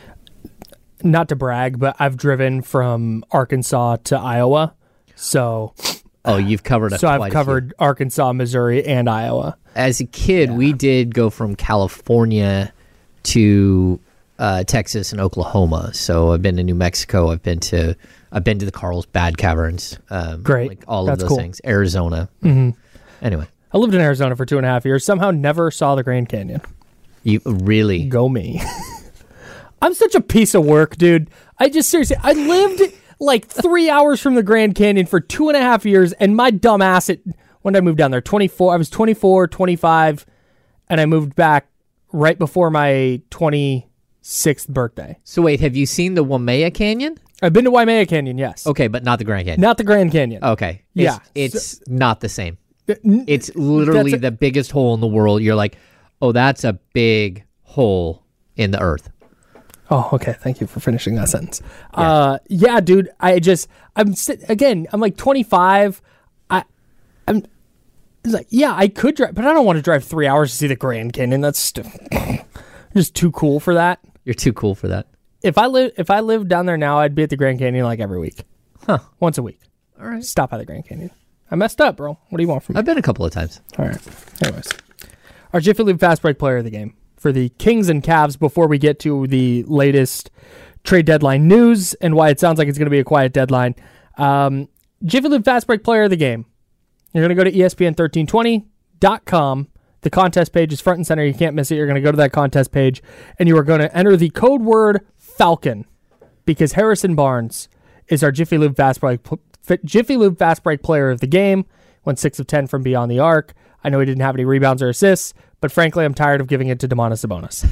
Not to brag, but I've driven from Arkansas to Iowa. So Oh, you've covered. A, so quite I've a few. covered Arkansas, Missouri, and Iowa. As a kid, we did go from California to uh, Texas and Oklahoma. So I've been to New Mexico. I've been to I've been to the Carlsbad Caverns. Um, Great. like all That's of those cool. things. Arizona. Mm-hmm. Anyway, I lived in Arizona for two and a half years. Somehow never saw the Grand Canyon. you really Go me. I'm such a piece of work, dude. I just seriously, I lived like three hours from the Grand Canyon for two and a half years, and my dumb ass, it, when did I moved down there? twenty-four. I was twenty-four, twenty-five, and I moved back right before my twenty-sixth birthday. So wait, have you seen the Waimea Canyon? I've been to Waimea Canyon, yes. Okay, but not the Grand Canyon. Not the Grand Canyon. Okay. Yeah. It's, it's not the same. N- It's literally That's a- the biggest hole in the world. You're like, oh, that's a big hole in the earth. Oh, okay. Thank you for finishing that sentence. Yeah, uh, yeah dude. I just, I'm sit- again. I'm like twenty-five. I, I'm it's like, yeah, I could drive, but I don't want to drive three hours to see the Grand Canyon. That's st- just too cool for that. You're too cool for that. If I live, if I lived down there now, I'd be at the Grand Canyon like every week, Huh. once a week. All right. Stop by the Grand Canyon. I messed up, bro. What do you want from me? I've been a couple of times. All right. Anyways, our Jiffy Lube Fast Break player of the game for the Kings and Cavs before we get to the latest trade deadline news and why it sounds like it's going to be a quiet deadline. Um, Jiffy Lube Fast Break player of the game. You're going to go to E S P N thirteen twenty dot com. The contest page is front and center. You can't miss it. You're going to go to that contest page and you are going to enter the code word Falcon because Harrison Barnes is our Jiffy Lube Fast Break, Jiffy Lube Fast Break player of the game. Went six of ten from beyond the arc. I know he didn't have any rebounds or assists, but frankly, I'm tired of giving it to Domantas Sabonis.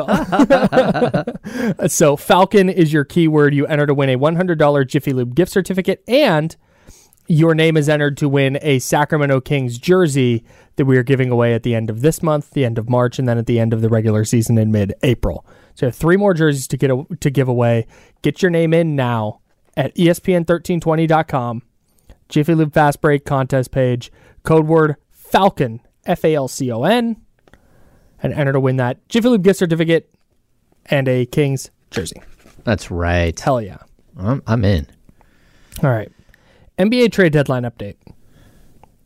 So, so Falcon is your keyword. You enter to win a one hundred dollars Jiffy Lube gift certificate, and your name is entered to win a Sacramento Kings jersey that we are giving away at the end of this month, the end of March, and then at the end of the regular season in mid-April. So you have three more jerseys to get a, to give away. Get your name in now at E S P N thirteen twenty dot com. Jiffy Lube Fast Break contest page, code word Falcon, F A L C O N, and enter to win that Jiffy Lube gift certificate and a Kings jersey. That's right. Hell yeah. I'm, I'm in. All right. N B A trade deadline update.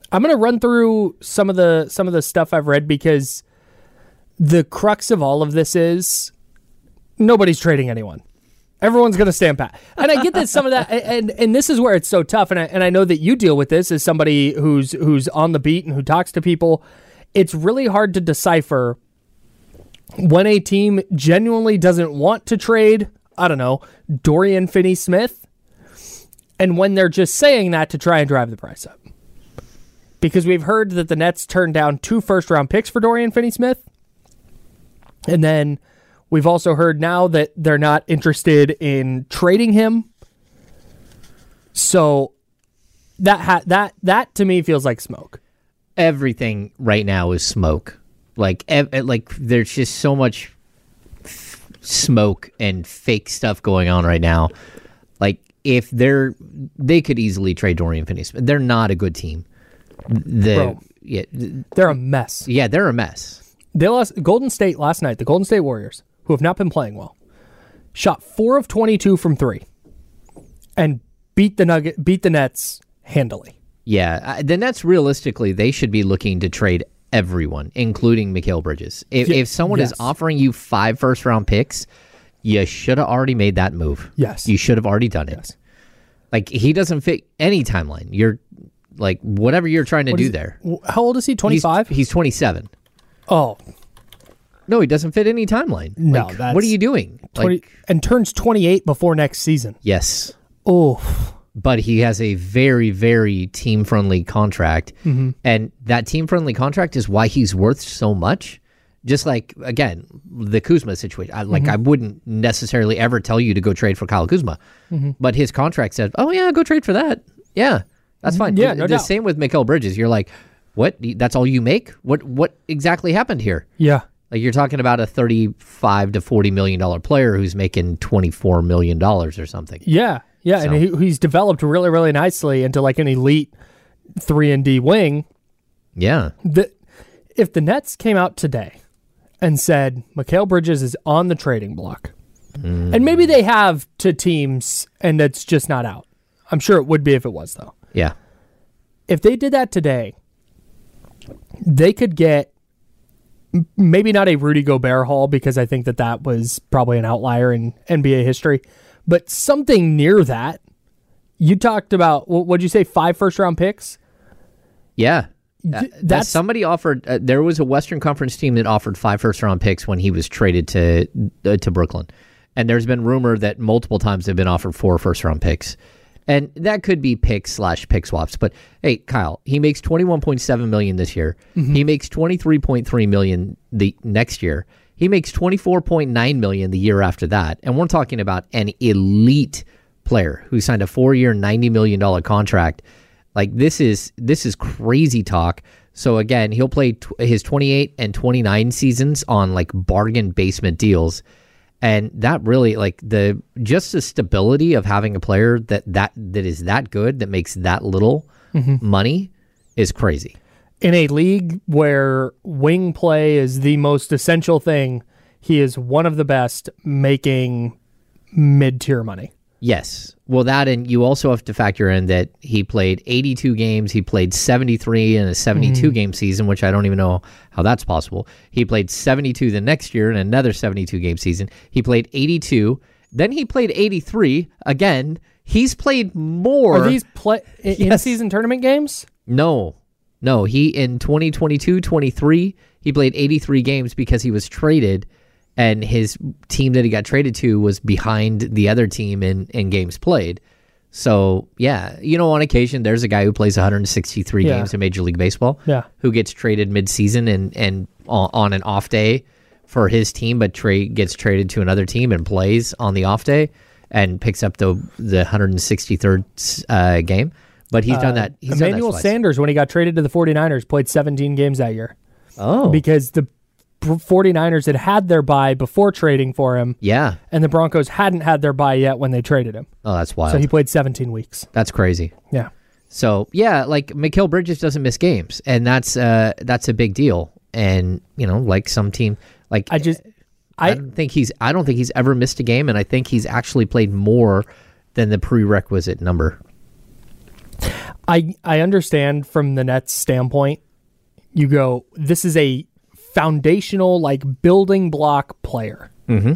I'm going to run through some of the some of the stuff I've read because the crux of all of this is nobody's trading anyone. Everyone's going to stand pat. And I get that some of that, and, and this is where it's so tough, and I, and I know that you deal with this as somebody who's who's on the beat and who talks to people. It's really hard to decipher when a team genuinely doesn't want to trade, I don't know, Dorian Finney-Smith, and when they're just saying that to try and drive the price up. Because we've heard that the Nets turned down two first-round picks for Dorian Finney-Smith, and then we've also heard now that they're not interested in trading him. So that ha- that that to me feels like smoke. Everything right now is smoke. Like ev- like there's just so much f- smoke and fake stuff going on right now. Like if they're they could easily trade Dorian Finney-Smith. They're not a good team. The Bro, yeah, they're a mess. Yeah, they're a mess. They lost Golden State last night. The Golden State Warriors, who have not been playing well, shot four of twenty-two from three, and beat the Nugget, beat the Nets handily. Yeah, the Nets realistically they should be looking to trade everyone, including Mikal Bridges. If, Yeah, if someone yes. is offering you five first round picks, you should have already made that move. Yes, you should have already done it. Yes. Like he doesn't fit any timeline. You're like whatever you're trying to What do is- there. How old is he? twenty-five? He's, he's twenty-seven. Oh. No, he doesn't fit any timeline. No, like, that's what are you doing? twenty Like, and turns twenty-eight before next season. yes. Oh. But he has a very, very team-friendly contract. Mm-hmm. And that team-friendly contract is why he's worth so much. Just like, again, the Kuzma situation. I, like, Mm-hmm. I wouldn't necessarily ever tell you to go trade for Kyle Kuzma. Mm-hmm. But his contract said, oh, yeah, go trade for that. Yeah, that's fine. Yeah, the no the doubt. same with Mikal Bridges. You're like, what? That's all you make? What What exactly happened here? Yeah. Like, you're talking about a thirty-five to forty million dollars player who's making twenty-four million dollars or something. Yeah. Yeah, So- and he, he's developed really, really nicely into like an elite three and D wing. Yeah. The, if the Nets came out today and said Mikal Bridges is on the trading block, Mm. and maybe they have to teams and it's just not out. I'm sure it would be if it was, though. Yeah. If they did that today, they could get m- maybe not a Rudy Gobert haul because I think that that was probably an outlier in N B A history, but something near that. You talked about, wh- what'd you say, five first round picks? Yeah. D- Uh, that's- somebody offered. Uh, there was a Western Conference team that offered five first round picks when he was traded to uh, to Brooklyn, and there's been rumor that multiple times they've been offered four first round picks, and that could be picks slash pick swaps. But hey, Kyle, he makes twenty-one point seven million this year. Mm-hmm. He makes twenty-three point three million the next year. He makes twenty-four point nine million the year after that, and we're talking about an elite player who signed a four-year, ninety million dollar contract. Like this is this is crazy talk. So again, he'll play t- his twenty-eight and twenty-nine seasons on like bargain basement deals, and that really like the just the stability of having a player that that that is that good that makes that little money is crazy. In a league where wing play is the most essential thing, he is one of the best making mid-tier money. Yes. Well, that, and you also have to factor in that he played eighty-two games. He played seventy-three in a seventy-two game season, which I don't even know how that's possible. He played seventy-two the next year in another seventy-two game season. He played eighty-two. Then he played eighty-three again. He's played more. Are these play in Yes. season tournament games? No. No. He, in twenty twenty-two twenty-three, he played eighty-three games because he was traded, and his team that he got traded to was behind the other team in, in games played. So, yeah, you know, on occasion, there's a guy who plays one hundred sixty-three Yeah. games in Major League Baseball Yeah. who gets traded mid-season and, and on, on an off day for his team, but tra- gets traded to another team and plays on the off day and picks up the the one hundred sixty-third uh, game. But he's done that. He's Emmanuel done that twice. Sanders, when he got traded to the 49ers, played seventeen games that year Oh, because the 49ers had had their bye before trading for him, yeah. and the Broncos hadn't had their bye yet when they traded him. Oh, that's wild. So he played seventeen weeks. That's crazy. Yeah. So yeah, like Mikal Bridges doesn't miss games, and that's uh that's a big deal. And you know, like some team, like I just, I, I, don't think he's I don't think he's ever missed a game, and I think he's actually played more than the prerequisite number. I I understand from the Nets' standpoint. You go, this is a foundational, like building block player. Mm-hmm.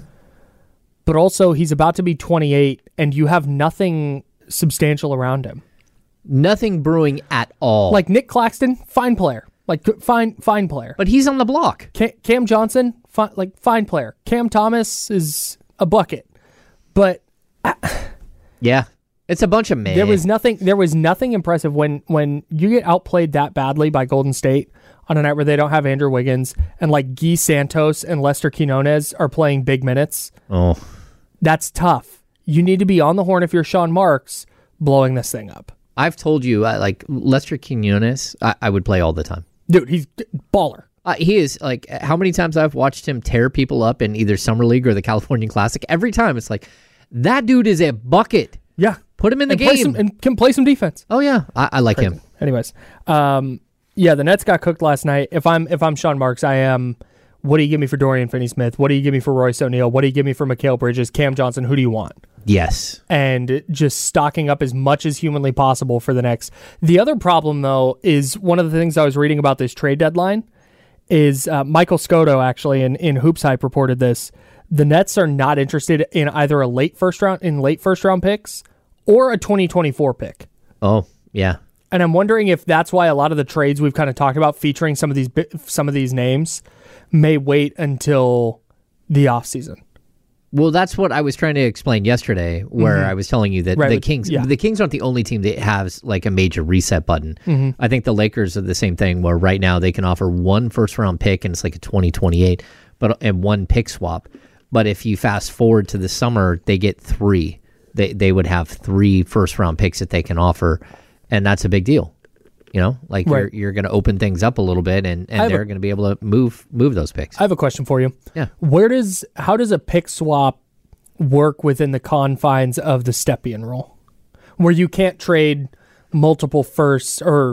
But also, he's about to be twenty-eight, and you have nothing substantial around him. Nothing brewing at all. Like Nick Claxton, fine player. Like fine, fine player. But he's on the block. Cam, Cam Johnson, fi- like fine player. Cam Thomas is a bucket. But uh, yeah, it's a bunch of meh. There was nothing. There was nothing impressive when when you get outplayed that badly by Golden State on a night where they don't have Andrew Wiggins and like Guy Santos and Lester Quinones are playing big minutes. Oh, that's tough. You need to be on the horn if you're Sean Marks blowing this thing up. I've told you, uh, like Lester Quinones, I, I would play all the time. Dude, he's baller. Uh, he is like, how many times I've watched him tear people up in either Summer League or the California Classic. Every time it's like, that dude is a bucket. Yeah. Put him in the and game. Play some, and can play some defense. Oh, yeah. I, I like Crazy. him. Anyways, um, yeah, the Nets got cooked last night. If I'm if I'm Sean Marks, I am, what do you give me for Dorian Finney-Smith? What do you give me for Royce O'Neal? What do you give me for Mikal Bridges? Cam Johnson? Who do you want? Yes. And just stocking up as much as humanly possible for the next. The other problem, though, is one of the things I was reading about this trade deadline is uh, Michael Scotto, actually, in, in Hoops Hype reported this. The Nets are not interested in either a late first round, in late first round picks or a twenty twenty-four pick. Oh, yeah. And I'm wondering if that's why a lot of the trades we've kind of talked about featuring some of these some of these names may wait until the offseason. Well, that's what I was trying to explain yesterday, where mm-hmm. I was telling you that right, the Kings yeah. the Kings aren't the only team that has like a major reset button. Mm-hmm. I think the Lakers are the same thing, where right now they can offer one first round pick and it's like a twenty twenty-eight, but and one pick swap. But if you fast forward to the summer, they get three. They they would have three first round picks that they can offer, and that's a big deal. You know, like right. you're you're going to open things up a little bit, and, and they're going to be able to move move those picks. I have a question for you. Yeah, where does how does a pick swap work within the confines of the Stepien rule, where you can't trade multiple firsts or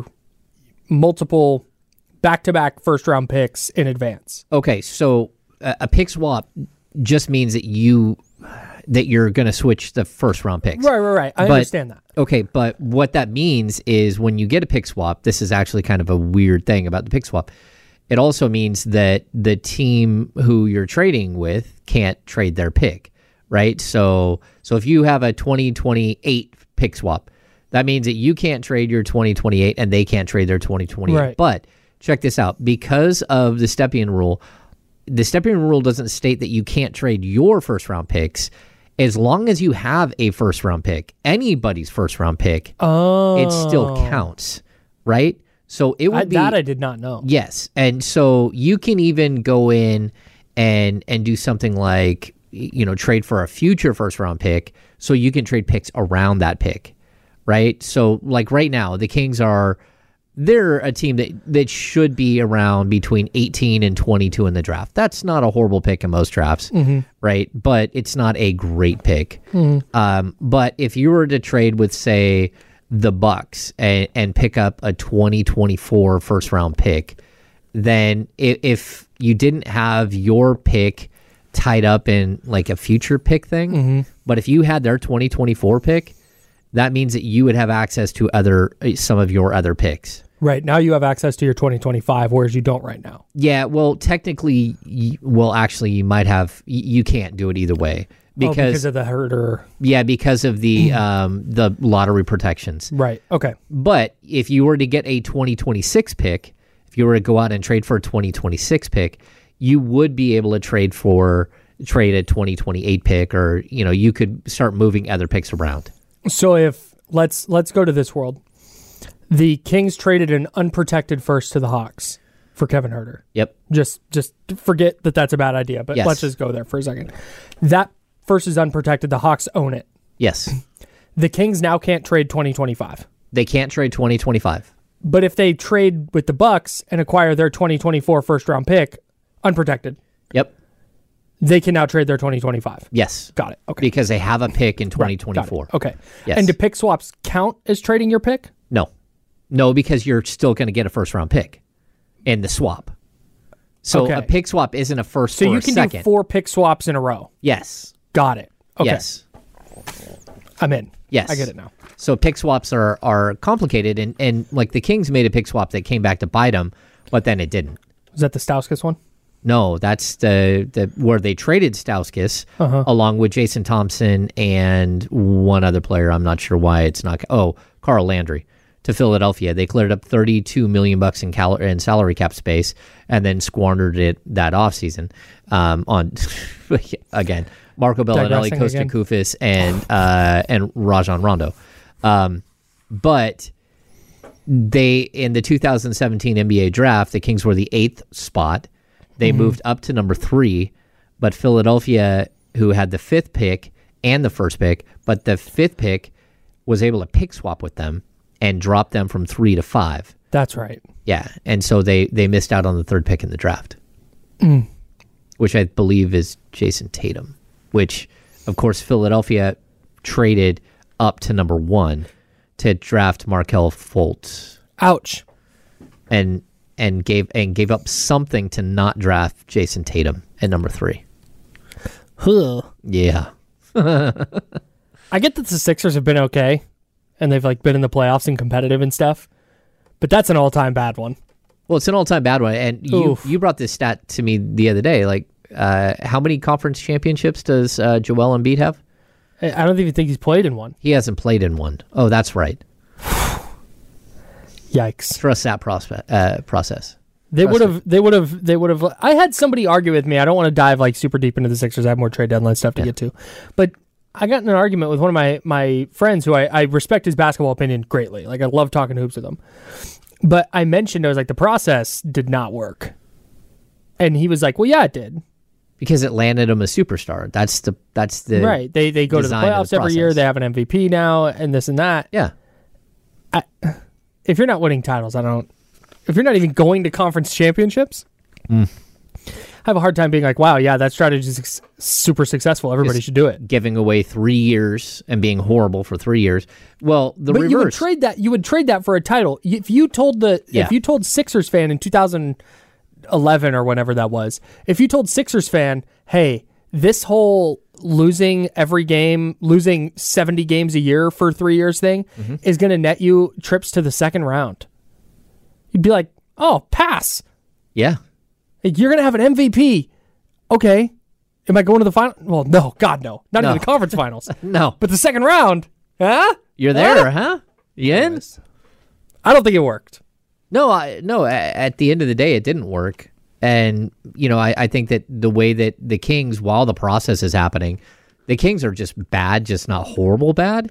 multiple back to back first round picks in advance? Okay, so a, a pick swap just means that you that you're going to switch the first round picks. Right, right, right. I but, understand that. Okay, but what that means is when you get a pick swap, this is actually kind of a weird thing about the pick swap. It also means that the team who you're trading with can't trade their pick, right? So so if you have a twenty twenty-eight pick swap, that means that you can't trade your twenty twenty-eight and they can't trade their twenty twenty-eight. Right. But check this out. Because of the Stepien rule, the Stepien rule doesn't state that you can't trade your first round picks. As long as you have a first round pick, anybody's first round pick, oh. it still counts, right? So it would I, be that I did not know. Yes, and so you can even go in and and do something like, you know, trade for a future first round pick, so you can trade picks around that pick, right? So like right now, the Kings are they're a team that, that should be around between eighteen and twenty-two in the draft. That's not a horrible pick in most drafts, mm-hmm. right? But it's not a great pick. Mm-hmm. Um, but if you were to trade with, say, the Bucks and, and pick up a twenty twenty-four first round pick, then if, if you didn't have your pick tied up in like a future pick thing, mm-hmm. but if you had their twenty twenty-four pick, that means that you would have access to other some of your other picks. Right. Now you have access to your twenty twenty-five, whereas you don't right now. Yeah, well, technically, you, well, actually, you might have, you can't do it either way. Because, oh, because of the herder. Yeah, because of the um, the lottery protections. Right, okay. But if you were to get a twenty twenty-six pick, if you were to go out and trade for a twenty twenty-six pick, you would be able to trade for, trade a twenty twenty-eight pick, or, you know, you could start moving other picks around. So if, let's let's go to this world. The Kings traded an unprotected first to the Hawks for Kevin Huerter. Yep. Just just forget that that's a bad idea, but yes. let's just go there for a second. That first is unprotected. The Hawks own it. Yes. The Kings now can't trade twenty twenty-five. They can't trade twenty twenty-five. But if they trade with the Bucks and acquire their twenty twenty-four first round pick, unprotected. Yep. They can now trade their twenty twenty-five. Yes. Got it. Okay. Because they have a pick in twenty twenty-four. Right. Okay. Yes. And do pick swaps count as trading your pick? No. No, because you're still going to get a first round pick in the swap. So okay. a pick swap isn't a first so or you a can second. do four pick swaps in a row. Yes. Got it. Okay. Yes. I'm in. Yes. I get it now. So pick swaps are are complicated, and, and like the Kings made a pick swap that came back to bite them, but then it didn't. Was that the Stauskas one? No, that's the, the where they traded Stauskas Uh-huh. along with Jason Thompson and one other player. I'm not sure why it's not. Oh, Carl Landry to Philadelphia. They cleared up thirty-two million bucks in, cal- in salary cap space and then squandered it that offseason um, on again Marco Bellinelli, Digressing Costa again. Koufos, and uh, and Rajon Rondo. Um, but they in the two thousand seventeen N B A draft, the Kings were the eighth spot. They Mm-hmm. moved up to number three, but Philadelphia, who had the fifth pick and the first pick, but the fifth pick was able to pick swap with them and drop them from three to five. That's right. Yeah, and so they, they missed out on the third pick in the draft, Mm. which I believe is Jason Tatum, which, of course, Philadelphia traded up to number one to draft Markelle Fultz. Ouch. And and gave and gave up something to not draft Jason Tatum at number three. Huh. Yeah. I get that the Sixers have been okay, and they've like been in the playoffs and competitive and stuff, but that's an all-time bad one. Well, it's an all-time bad one, and you Oof. you brought this stat to me the other day. Like, uh, how many conference championships does uh, Joel Embiid have? I I don't even think he's played in one. He hasn't played in one. Oh, that's right. Yikes. Trust that prospe- uh, process. They Trust would it. have. They would have. They would have. I had somebody argue with me. I don't want to dive like super deep into the Sixers. I have more trade deadline stuff to Yeah. get to, but I got in an argument with one of my my friends who I, I respect his basketball opinion greatly. Like I love talking hoops with him, but I mentioned I was like the process did not work, and he was like, "Well, yeah, it did." Because it landed him a superstar. That's the that's the Right. They they go to the design of playoffs the every year. process. They have an M V P now, and this and that. Yeah. If you're not winning titles, I don't. If you're not even going to conference championships, Mm. I have a hard time being like, "Wow, yeah, that strategy is ex- super successful. Everybody Just should do it." Giving away three years and being horrible for three years. Well, the But reverse. you would trade that. You would trade that for a title. If you told the Yeah. if you told Sixers fan in two thousand eleven or whenever that was, if you told Sixers fan, "Hey, this whole losing every game, losing seventy games a year for three years thing Mm-hmm. is going to net you trips to the second round," you'd be like, "Oh, pass. yeah. Like, you're going to have an M V P. Okay. Am I going to the final? Well, no. God, no. Not No. even the conference finals. No. But the second round, huh? You're there, huh? You in? I don't think it worked. No, I, no. a- At the end of the day, it didn't work, and you know, I, I think that the way that the Kings, while the process is happening, the Kings are just bad, just not horrible bad,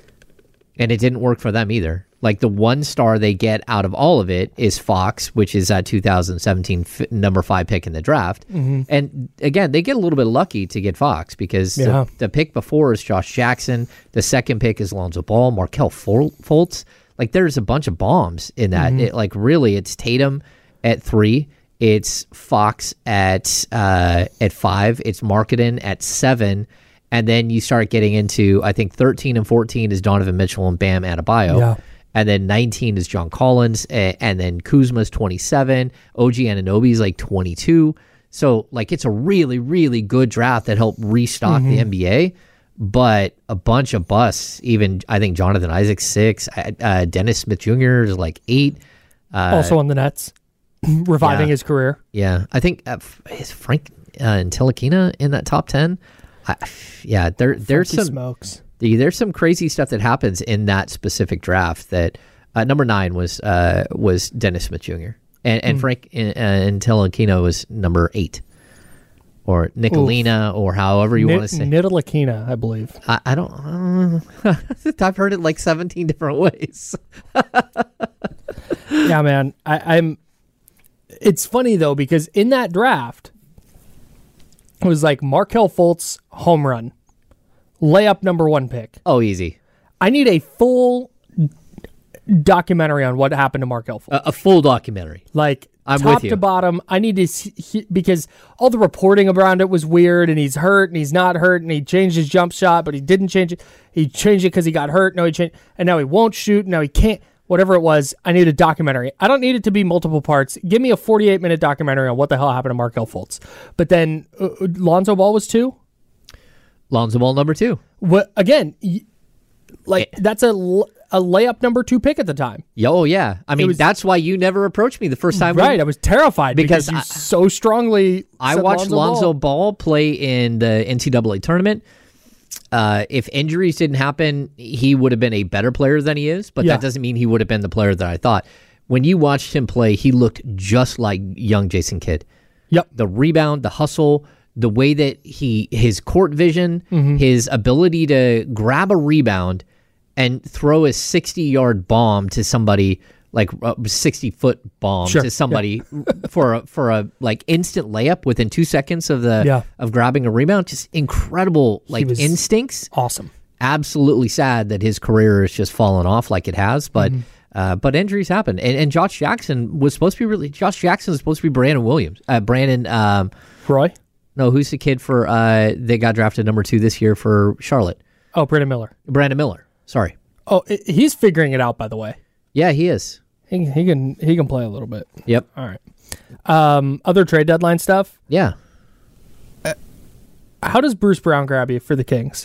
and it didn't work for them either. Like the one star they get out of all of it is Fox, which is that two thousand seventeen f- number five pick in the draft, Mm-hmm. and again, they get a little bit lucky to get Fox because Yeah. the, the pick before is Josh Jackson, the second pick is Lonzo Ball, Markelle Fol- Fultz. Like there's a bunch of bombs in that. Mm-hmm. It, like really, it's Tatum at three, it's Fox at uh, at five, it's Marketing at seven, and then you start getting into I think thirteen and fourteen is Donovan Mitchell and Bam Adebayo. Yeah. And then nineteen is John Collins, and, and then Kuzma's twenty-seven. O G Anunoby's like twenty-two. So like it's a really, really good draft that helped restock the N B A. But a bunch of busts. Even I think Jonathan Isaac six, uh, uh, Dennis Smith Junior is like eight. Uh, Also on the Nets, reviving yeah. his career. Yeah, I think uh, f- is Frank uh, Ntilikina in that top ten. I, yeah, there there's Funky some smokes. the, there's some crazy stuff that happens in that specific draft. That uh, number nine was uh, was Dennis Smith Junior and and Frank uh, Ntilikina was number eight, or Nicolina, or however you want to say. Nidalakina, I believe. I, I don't. Uh, I've heard it like seventeen different ways. Yeah, man. I, I'm. It's funny though because in that draft, it was like Markelle Fultz home run, layup number one pick. Oh, easy. I need a full documentary on what happened to Markelle Fultz. A, a full documentary. Like I'm top with you. to bottom, I need to see, he, because all the reporting around it was weird, and he's hurt, and he's not hurt, and he changed his jump shot, but he didn't change it. He changed it because he got hurt. No, he changed, and now he won't shoot. Now he can't. Whatever it was, I need a documentary. I don't need it to be multiple parts. Give me a forty-eight minute documentary on what the hell happened to Markelle Fultz. But then uh, Lonzo Ball was two. Lonzo Ball number two. What again? y- Like, it, that's a, a layup number two pick at the time. Oh, yeah. I mean, was, that's why you never approached me the first time. Right. We, I was terrified because, because you I, so strongly I watched Lonzo, Lonzo Ball. Ball play in the N C double A tournament. Uh, if injuries didn't happen, he would have been a better player than he is, but yeah. that doesn't mean he would have been the player that I thought. When you watched him play, he looked just like young Jason Kidd. Yep. The rebound, the hustle, the way that he, his court vision, mm-hmm. his ability to grab a rebound and throw a sixty-yard bomb to somebody, like a sixty-foot bomb sure. to somebody yeah. for a for a like instant layup within two seconds of the yeah. of grabbing a rebound. Just incredible, like instincts. Awesome. Absolutely sad that his career has just fallen off like it has, but mm-hmm. uh, but injuries happen. And, and Josh Jackson was supposed to be really. Josh Jackson was supposed to be Brandon Williams. Uh, Brandon um, Roy. No, who's the kid for uh, that got drafted number two this year for Charlotte? Oh, Brandon Miller. Brandon Miller. Sorry. Oh, he's figuring it out, by the way. Yeah, he is. He, he can he can play a little bit. Yep. All right. Um, other trade deadline stuff. Yeah. Uh, how does Bruce Brown grab you for the Kings?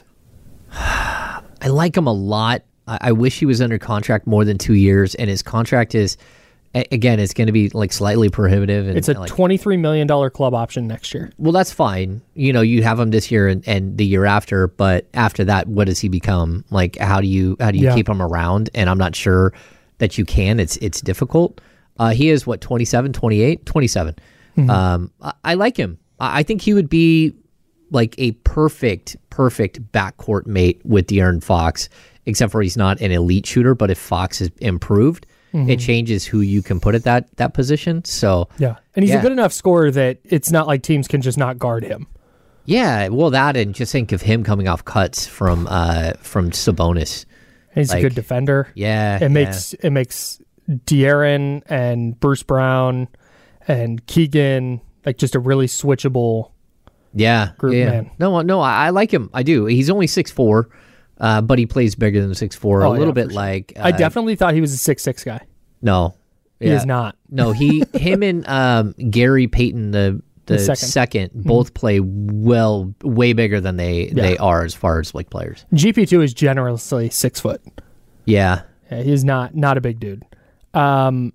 I like him a lot. I, I wish he was under contract more than two years, and his contract is, a- again, it's going to be like slightly prohibitive. And it's a like, twenty-three million dollars club option next year. Well, that's fine. You know, you have him this year and, and the year after, but after that, what does he become? Like, how do you how do you yeah. keep him around? And I'm not sure that you can. It's it's difficult. Uh, he is, what, twenty-seven, twenty-eight? twenty-seven. Mm-hmm. Um, I, I like him. I, I think he would be like a perfect, perfect backcourt mate with De'Aaron Fox, except for he's not an elite shooter, but if Fox is improved, mm-hmm. it changes who you can put at that that position. So yeah. And he's yeah. a good enough scorer that it's not like teams can just not guard him. Yeah, well, that, and just think of him coming off cuts from uh, from Sabonis. He's like, a good defender. Yeah, it yeah. makes it makes De'Aaron and Bruce Brown and Keegan like just a really switchable. Yeah, group, yeah. Man. No, no, I, I like him. I do. He's only six foot four, uh, but he plays bigger than six foot four. Oh, a little yeah, bit sure. like uh, I definitely thought he was a six foot six guy. No, he yeah. is not. No, he, him, and um, Gary Payton, the the, the second, second mm-hmm. both play well, way bigger than they yeah. they are as far as like players. G P two is generously six foot. Yeah. yeah, he is not not a big dude. Um,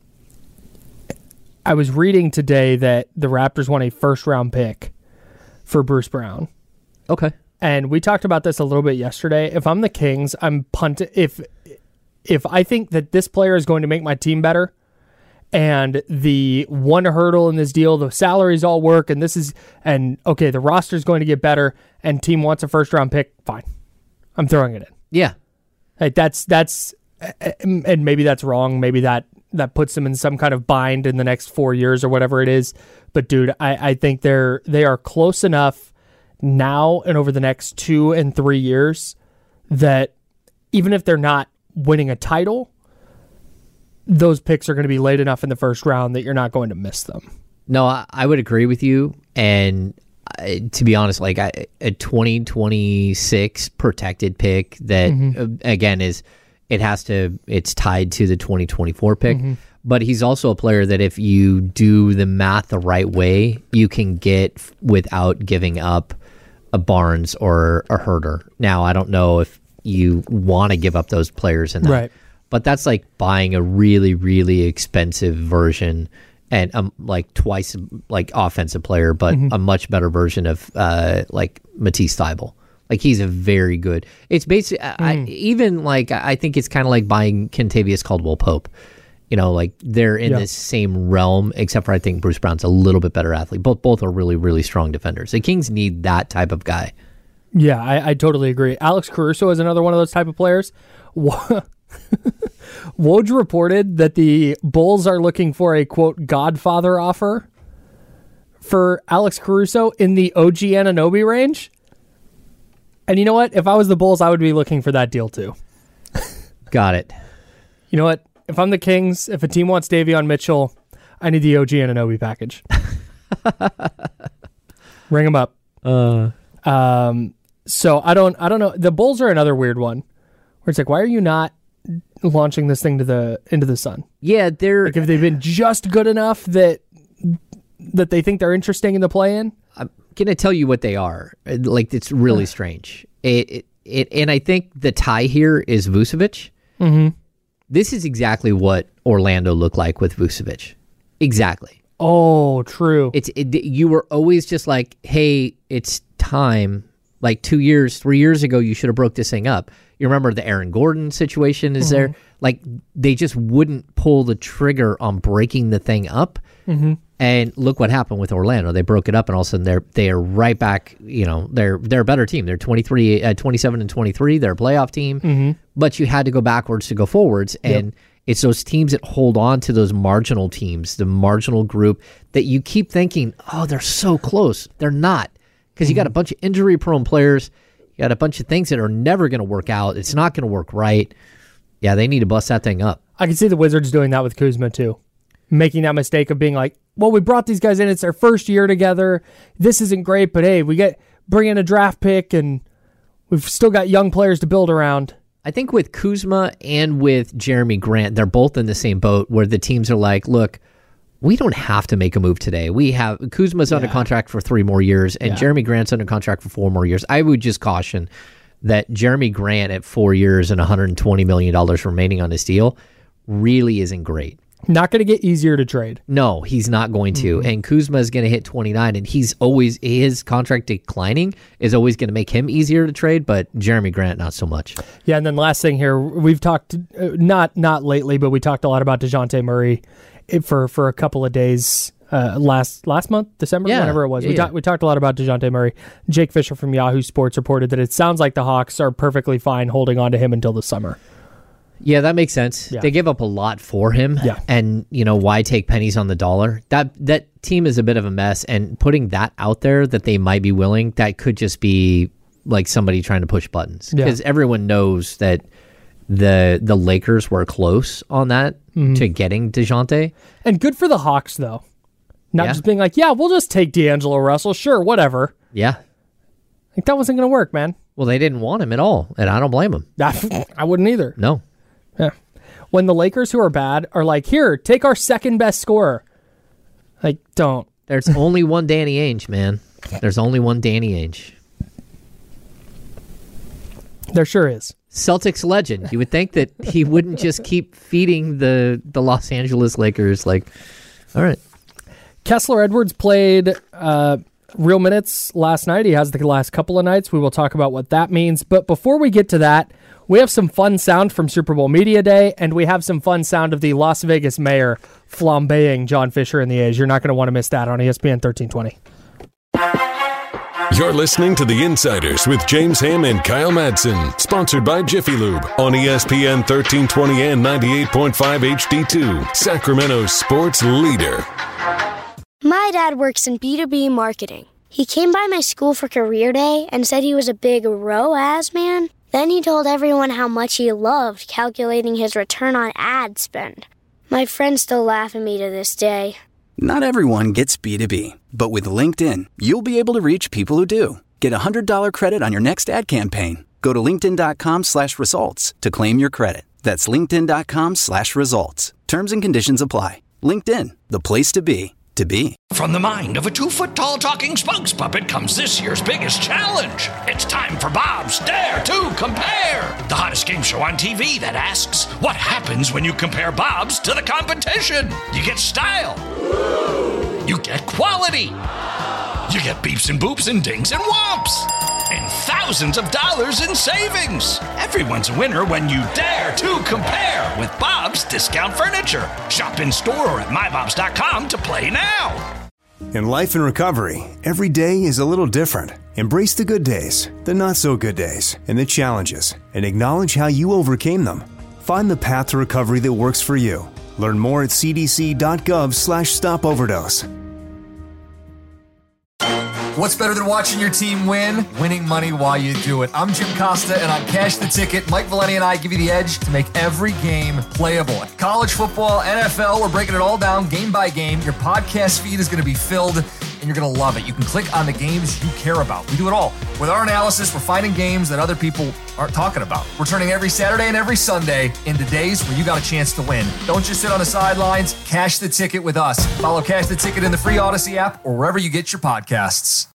I was reading today that the Raptors won a first round pick for Bruce Brown. Okay. And we talked about this a little bit yesterday. If I'm the Kings, I'm punting. If if I think that this player is going to make my team better, and the one hurdle in this deal, the salaries all work, and this is, and okay, the roster is going to get better, and team wants a first round pick, fine, I'm throwing it in. Yeah. Like that's that's, and maybe that's wrong. Maybe that that puts them in some kind of bind in the next four years or whatever it is. But dude, I, I think they're they are close enough now and over the next two and three years that even if they're not winning a title, those picks are going to be late enough in the first round that you're not going to miss them. No, I, I would agree with you. And uh, to be honest, like I, a twenty twenty-six protected pick that mm-hmm. uh, again is it has to it's tied to the twenty twenty-four pick. Mm-hmm. But he's also a player that if you do the math the right way, you can get f- without giving up a Barnes or a Herter. Now, I don't know if you want to give up those players in that. Right. But that's like buying a really, really expensive version and um, like twice like offensive player, but mm-hmm. a much better version of uh, like Matisse Thybulle. Like he's a very good. It's basically mm. I, even like I think it's kind of like buying Kentavious Caldwell Pope. You know, like they're in yeah. this same realm, except for I think Bruce Brown's a little bit better athlete. Both both are really, really strong defenders. The Kings need that type of guy. Yeah, I, I totally agree. Alex Caruso is another one of those type of players. Woj reported that the Bulls are looking for a, quote, Godfather offer for Alex Caruso in the O G Anunoby range. And you know what? If I was the Bulls, I would be looking for that deal too. Got it. You know what? If I'm the Kings, if a team wants Davion Mitchell, I need the O G Anunoby package. Ring him up. Uh, um, so I don't, I don't know. The Bulls are another weird one, where it's like, why are you not launching this thing to the into the sun? Yeah, they're like if they've been just good enough that that they think they're interesting in the play-in. I'm gonna tell you what they are. Like it's really strange. It, it it, and I think the tie here is Vucevic. Mm-hmm. This is exactly what Orlando looked like with Vucevic. Exactly. Oh, true. It's it, you were always just like, hey, it's time. Like two years, three years ago, you should have broke this thing up. You remember the Aaron Gordon situation is mm-hmm. there? Like, they just wouldn't pull the trigger on breaking the thing up. Mm-hmm. And look what happened with Orlando. They broke it up, and all of a sudden they're they are right back. You know, they're they're a better team. They're twenty-three, uh, twenty-seven and twenty-three. They're a playoff team. Mm-hmm. But you had to go backwards to go forwards. And yep. it's those teams that hold on to those marginal teams, the marginal group that you keep thinking, oh, they're so close. They're not. Because you got a bunch of injury-prone players. You got a bunch of things that are never going to work out. It's not going to work right. Yeah, they need to bust that thing up. I can see the Wizards doing that with Kuzma, too. Making that mistake of being like, well, we brought these guys in. It's their first year together. This isn't great, but hey, we get bring in a draft pick, and we've still got young players to build around. I think with Kuzma and with Jeremy Grant, they're both in the same boat where the teams are like, look, we don't have to make a move today. We have Kuzma's yeah. under contract for three more years, and yeah. Jeremy Grant's under contract for four more years. I would just caution that Jeremy Grant at four years and one hundred twenty million dollars remaining on his deal really isn't great. Not going to get easier to trade. No, he's not going to. Mm-hmm. And Kuzma is going to hit twenty-nine, and he's always his contract declining is always going to make him easier to trade, but Jeremy Grant, not so much. Yeah, and then last thing here, we've talked, uh, not not lately, but we talked a lot about DeJounte Murray for, for a couple of days uh, last last month, December, yeah. whenever it was. Yeah, we, yeah. ta- we talked a lot about DeJounte Murray. Jake Fisher from Yahoo Sports reported that it sounds like the Hawks are perfectly fine holding on to him until the summer. Yeah, that makes sense. Yeah. They give up a lot for him. Yeah. And, you know, why take pennies on the dollar? That that team is a bit of a mess, and putting that out there that they might be willing, that could just be like somebody trying to push buttons. Because yeah. everyone knows that the the Lakers were close on that mm-hmm. to getting DeJounte. And good for the Hawks, though. Not yeah. just being like, yeah, we'll just take D'Angelo Russell. Sure, whatever. Yeah. Like, that wasn't going to work, man. Well, they didn't want him at all, and I don't blame them. I wouldn't either. No. Yeah. When the Lakers, who are bad, are like, here, take our second best scorer. Like, don't. There's only one Danny Ainge, man. There's only one Danny Ainge. There sure is. Celtics legend. You would think that he wouldn't just keep feeding the, the Los Angeles Lakers. Like, all right. Kessler Edwards played uh, real minutes last night. He has the last couple of nights. We will talk about what that means. But before we get to that, we have some fun sound from Super Bowl Media Day, and we have some fun sound of the Las Vegas mayor flambeing John Fisher and the A's. You're not going to want to miss that on E S P N thirteen twenty. You're listening to The Insiders with James Ham and Kyle Madsen, sponsored by Jiffy Lube on E S P N thirteen twenty and ninety-eight point five H D two, Sacramento's sports leader. My dad works in B two B marketing. He came by my school for career day and said he was a big R O A S man. Then he told everyone how much he loved calculating his return on ad spend. My friends still laugh at me to this day. Not everyone gets B two B, but with LinkedIn, you'll be able to reach people who do. Get a one hundred dollars credit on your next ad campaign. Go to linkedin.com slash results to claim your credit. That's linkedin.com slash results. Terms and conditions apply. LinkedIn, the place to be, to be. From the mind of a two-foot-tall talking spokes puppet comes this year's biggest challenge. It's time for Bob's Dare to Compare, the hottest game show on T V that asks, what happens when you compare Bob's to the competition? You get style. You get quality. You get beeps and boops and dings and whomps. And thousands of dollars in savings. Everyone's a winner when you dare to compare with Bob's Discount Furniture. Shop in store or at my bobs dot com to play now. In life and recovery, every day is a little different. Embrace the good days, the not so good days, and the challenges, and acknowledge how you overcame them. Find the path to recovery that works for you. Learn more at c d c dot gov slash stop overdose. What's better than watching your team win? Winning money while you do it. I'm Jim Costa, and on Cash the Ticket, Mike Valeni and I give you the edge to make every game playable. College football, N F L, we're breaking it all down game by game. Your podcast feed is going to be filled, and you're going to love it. You can click on the games you care about. We do it all. With our analysis, we're finding games that other people aren't talking about. We're turning every Saturday and every Sunday into days where you got a chance to win. Don't just sit on the sidelines. Cash the Ticket with us. Follow Cash the Ticket in the free Odyssey app or wherever you get your podcasts.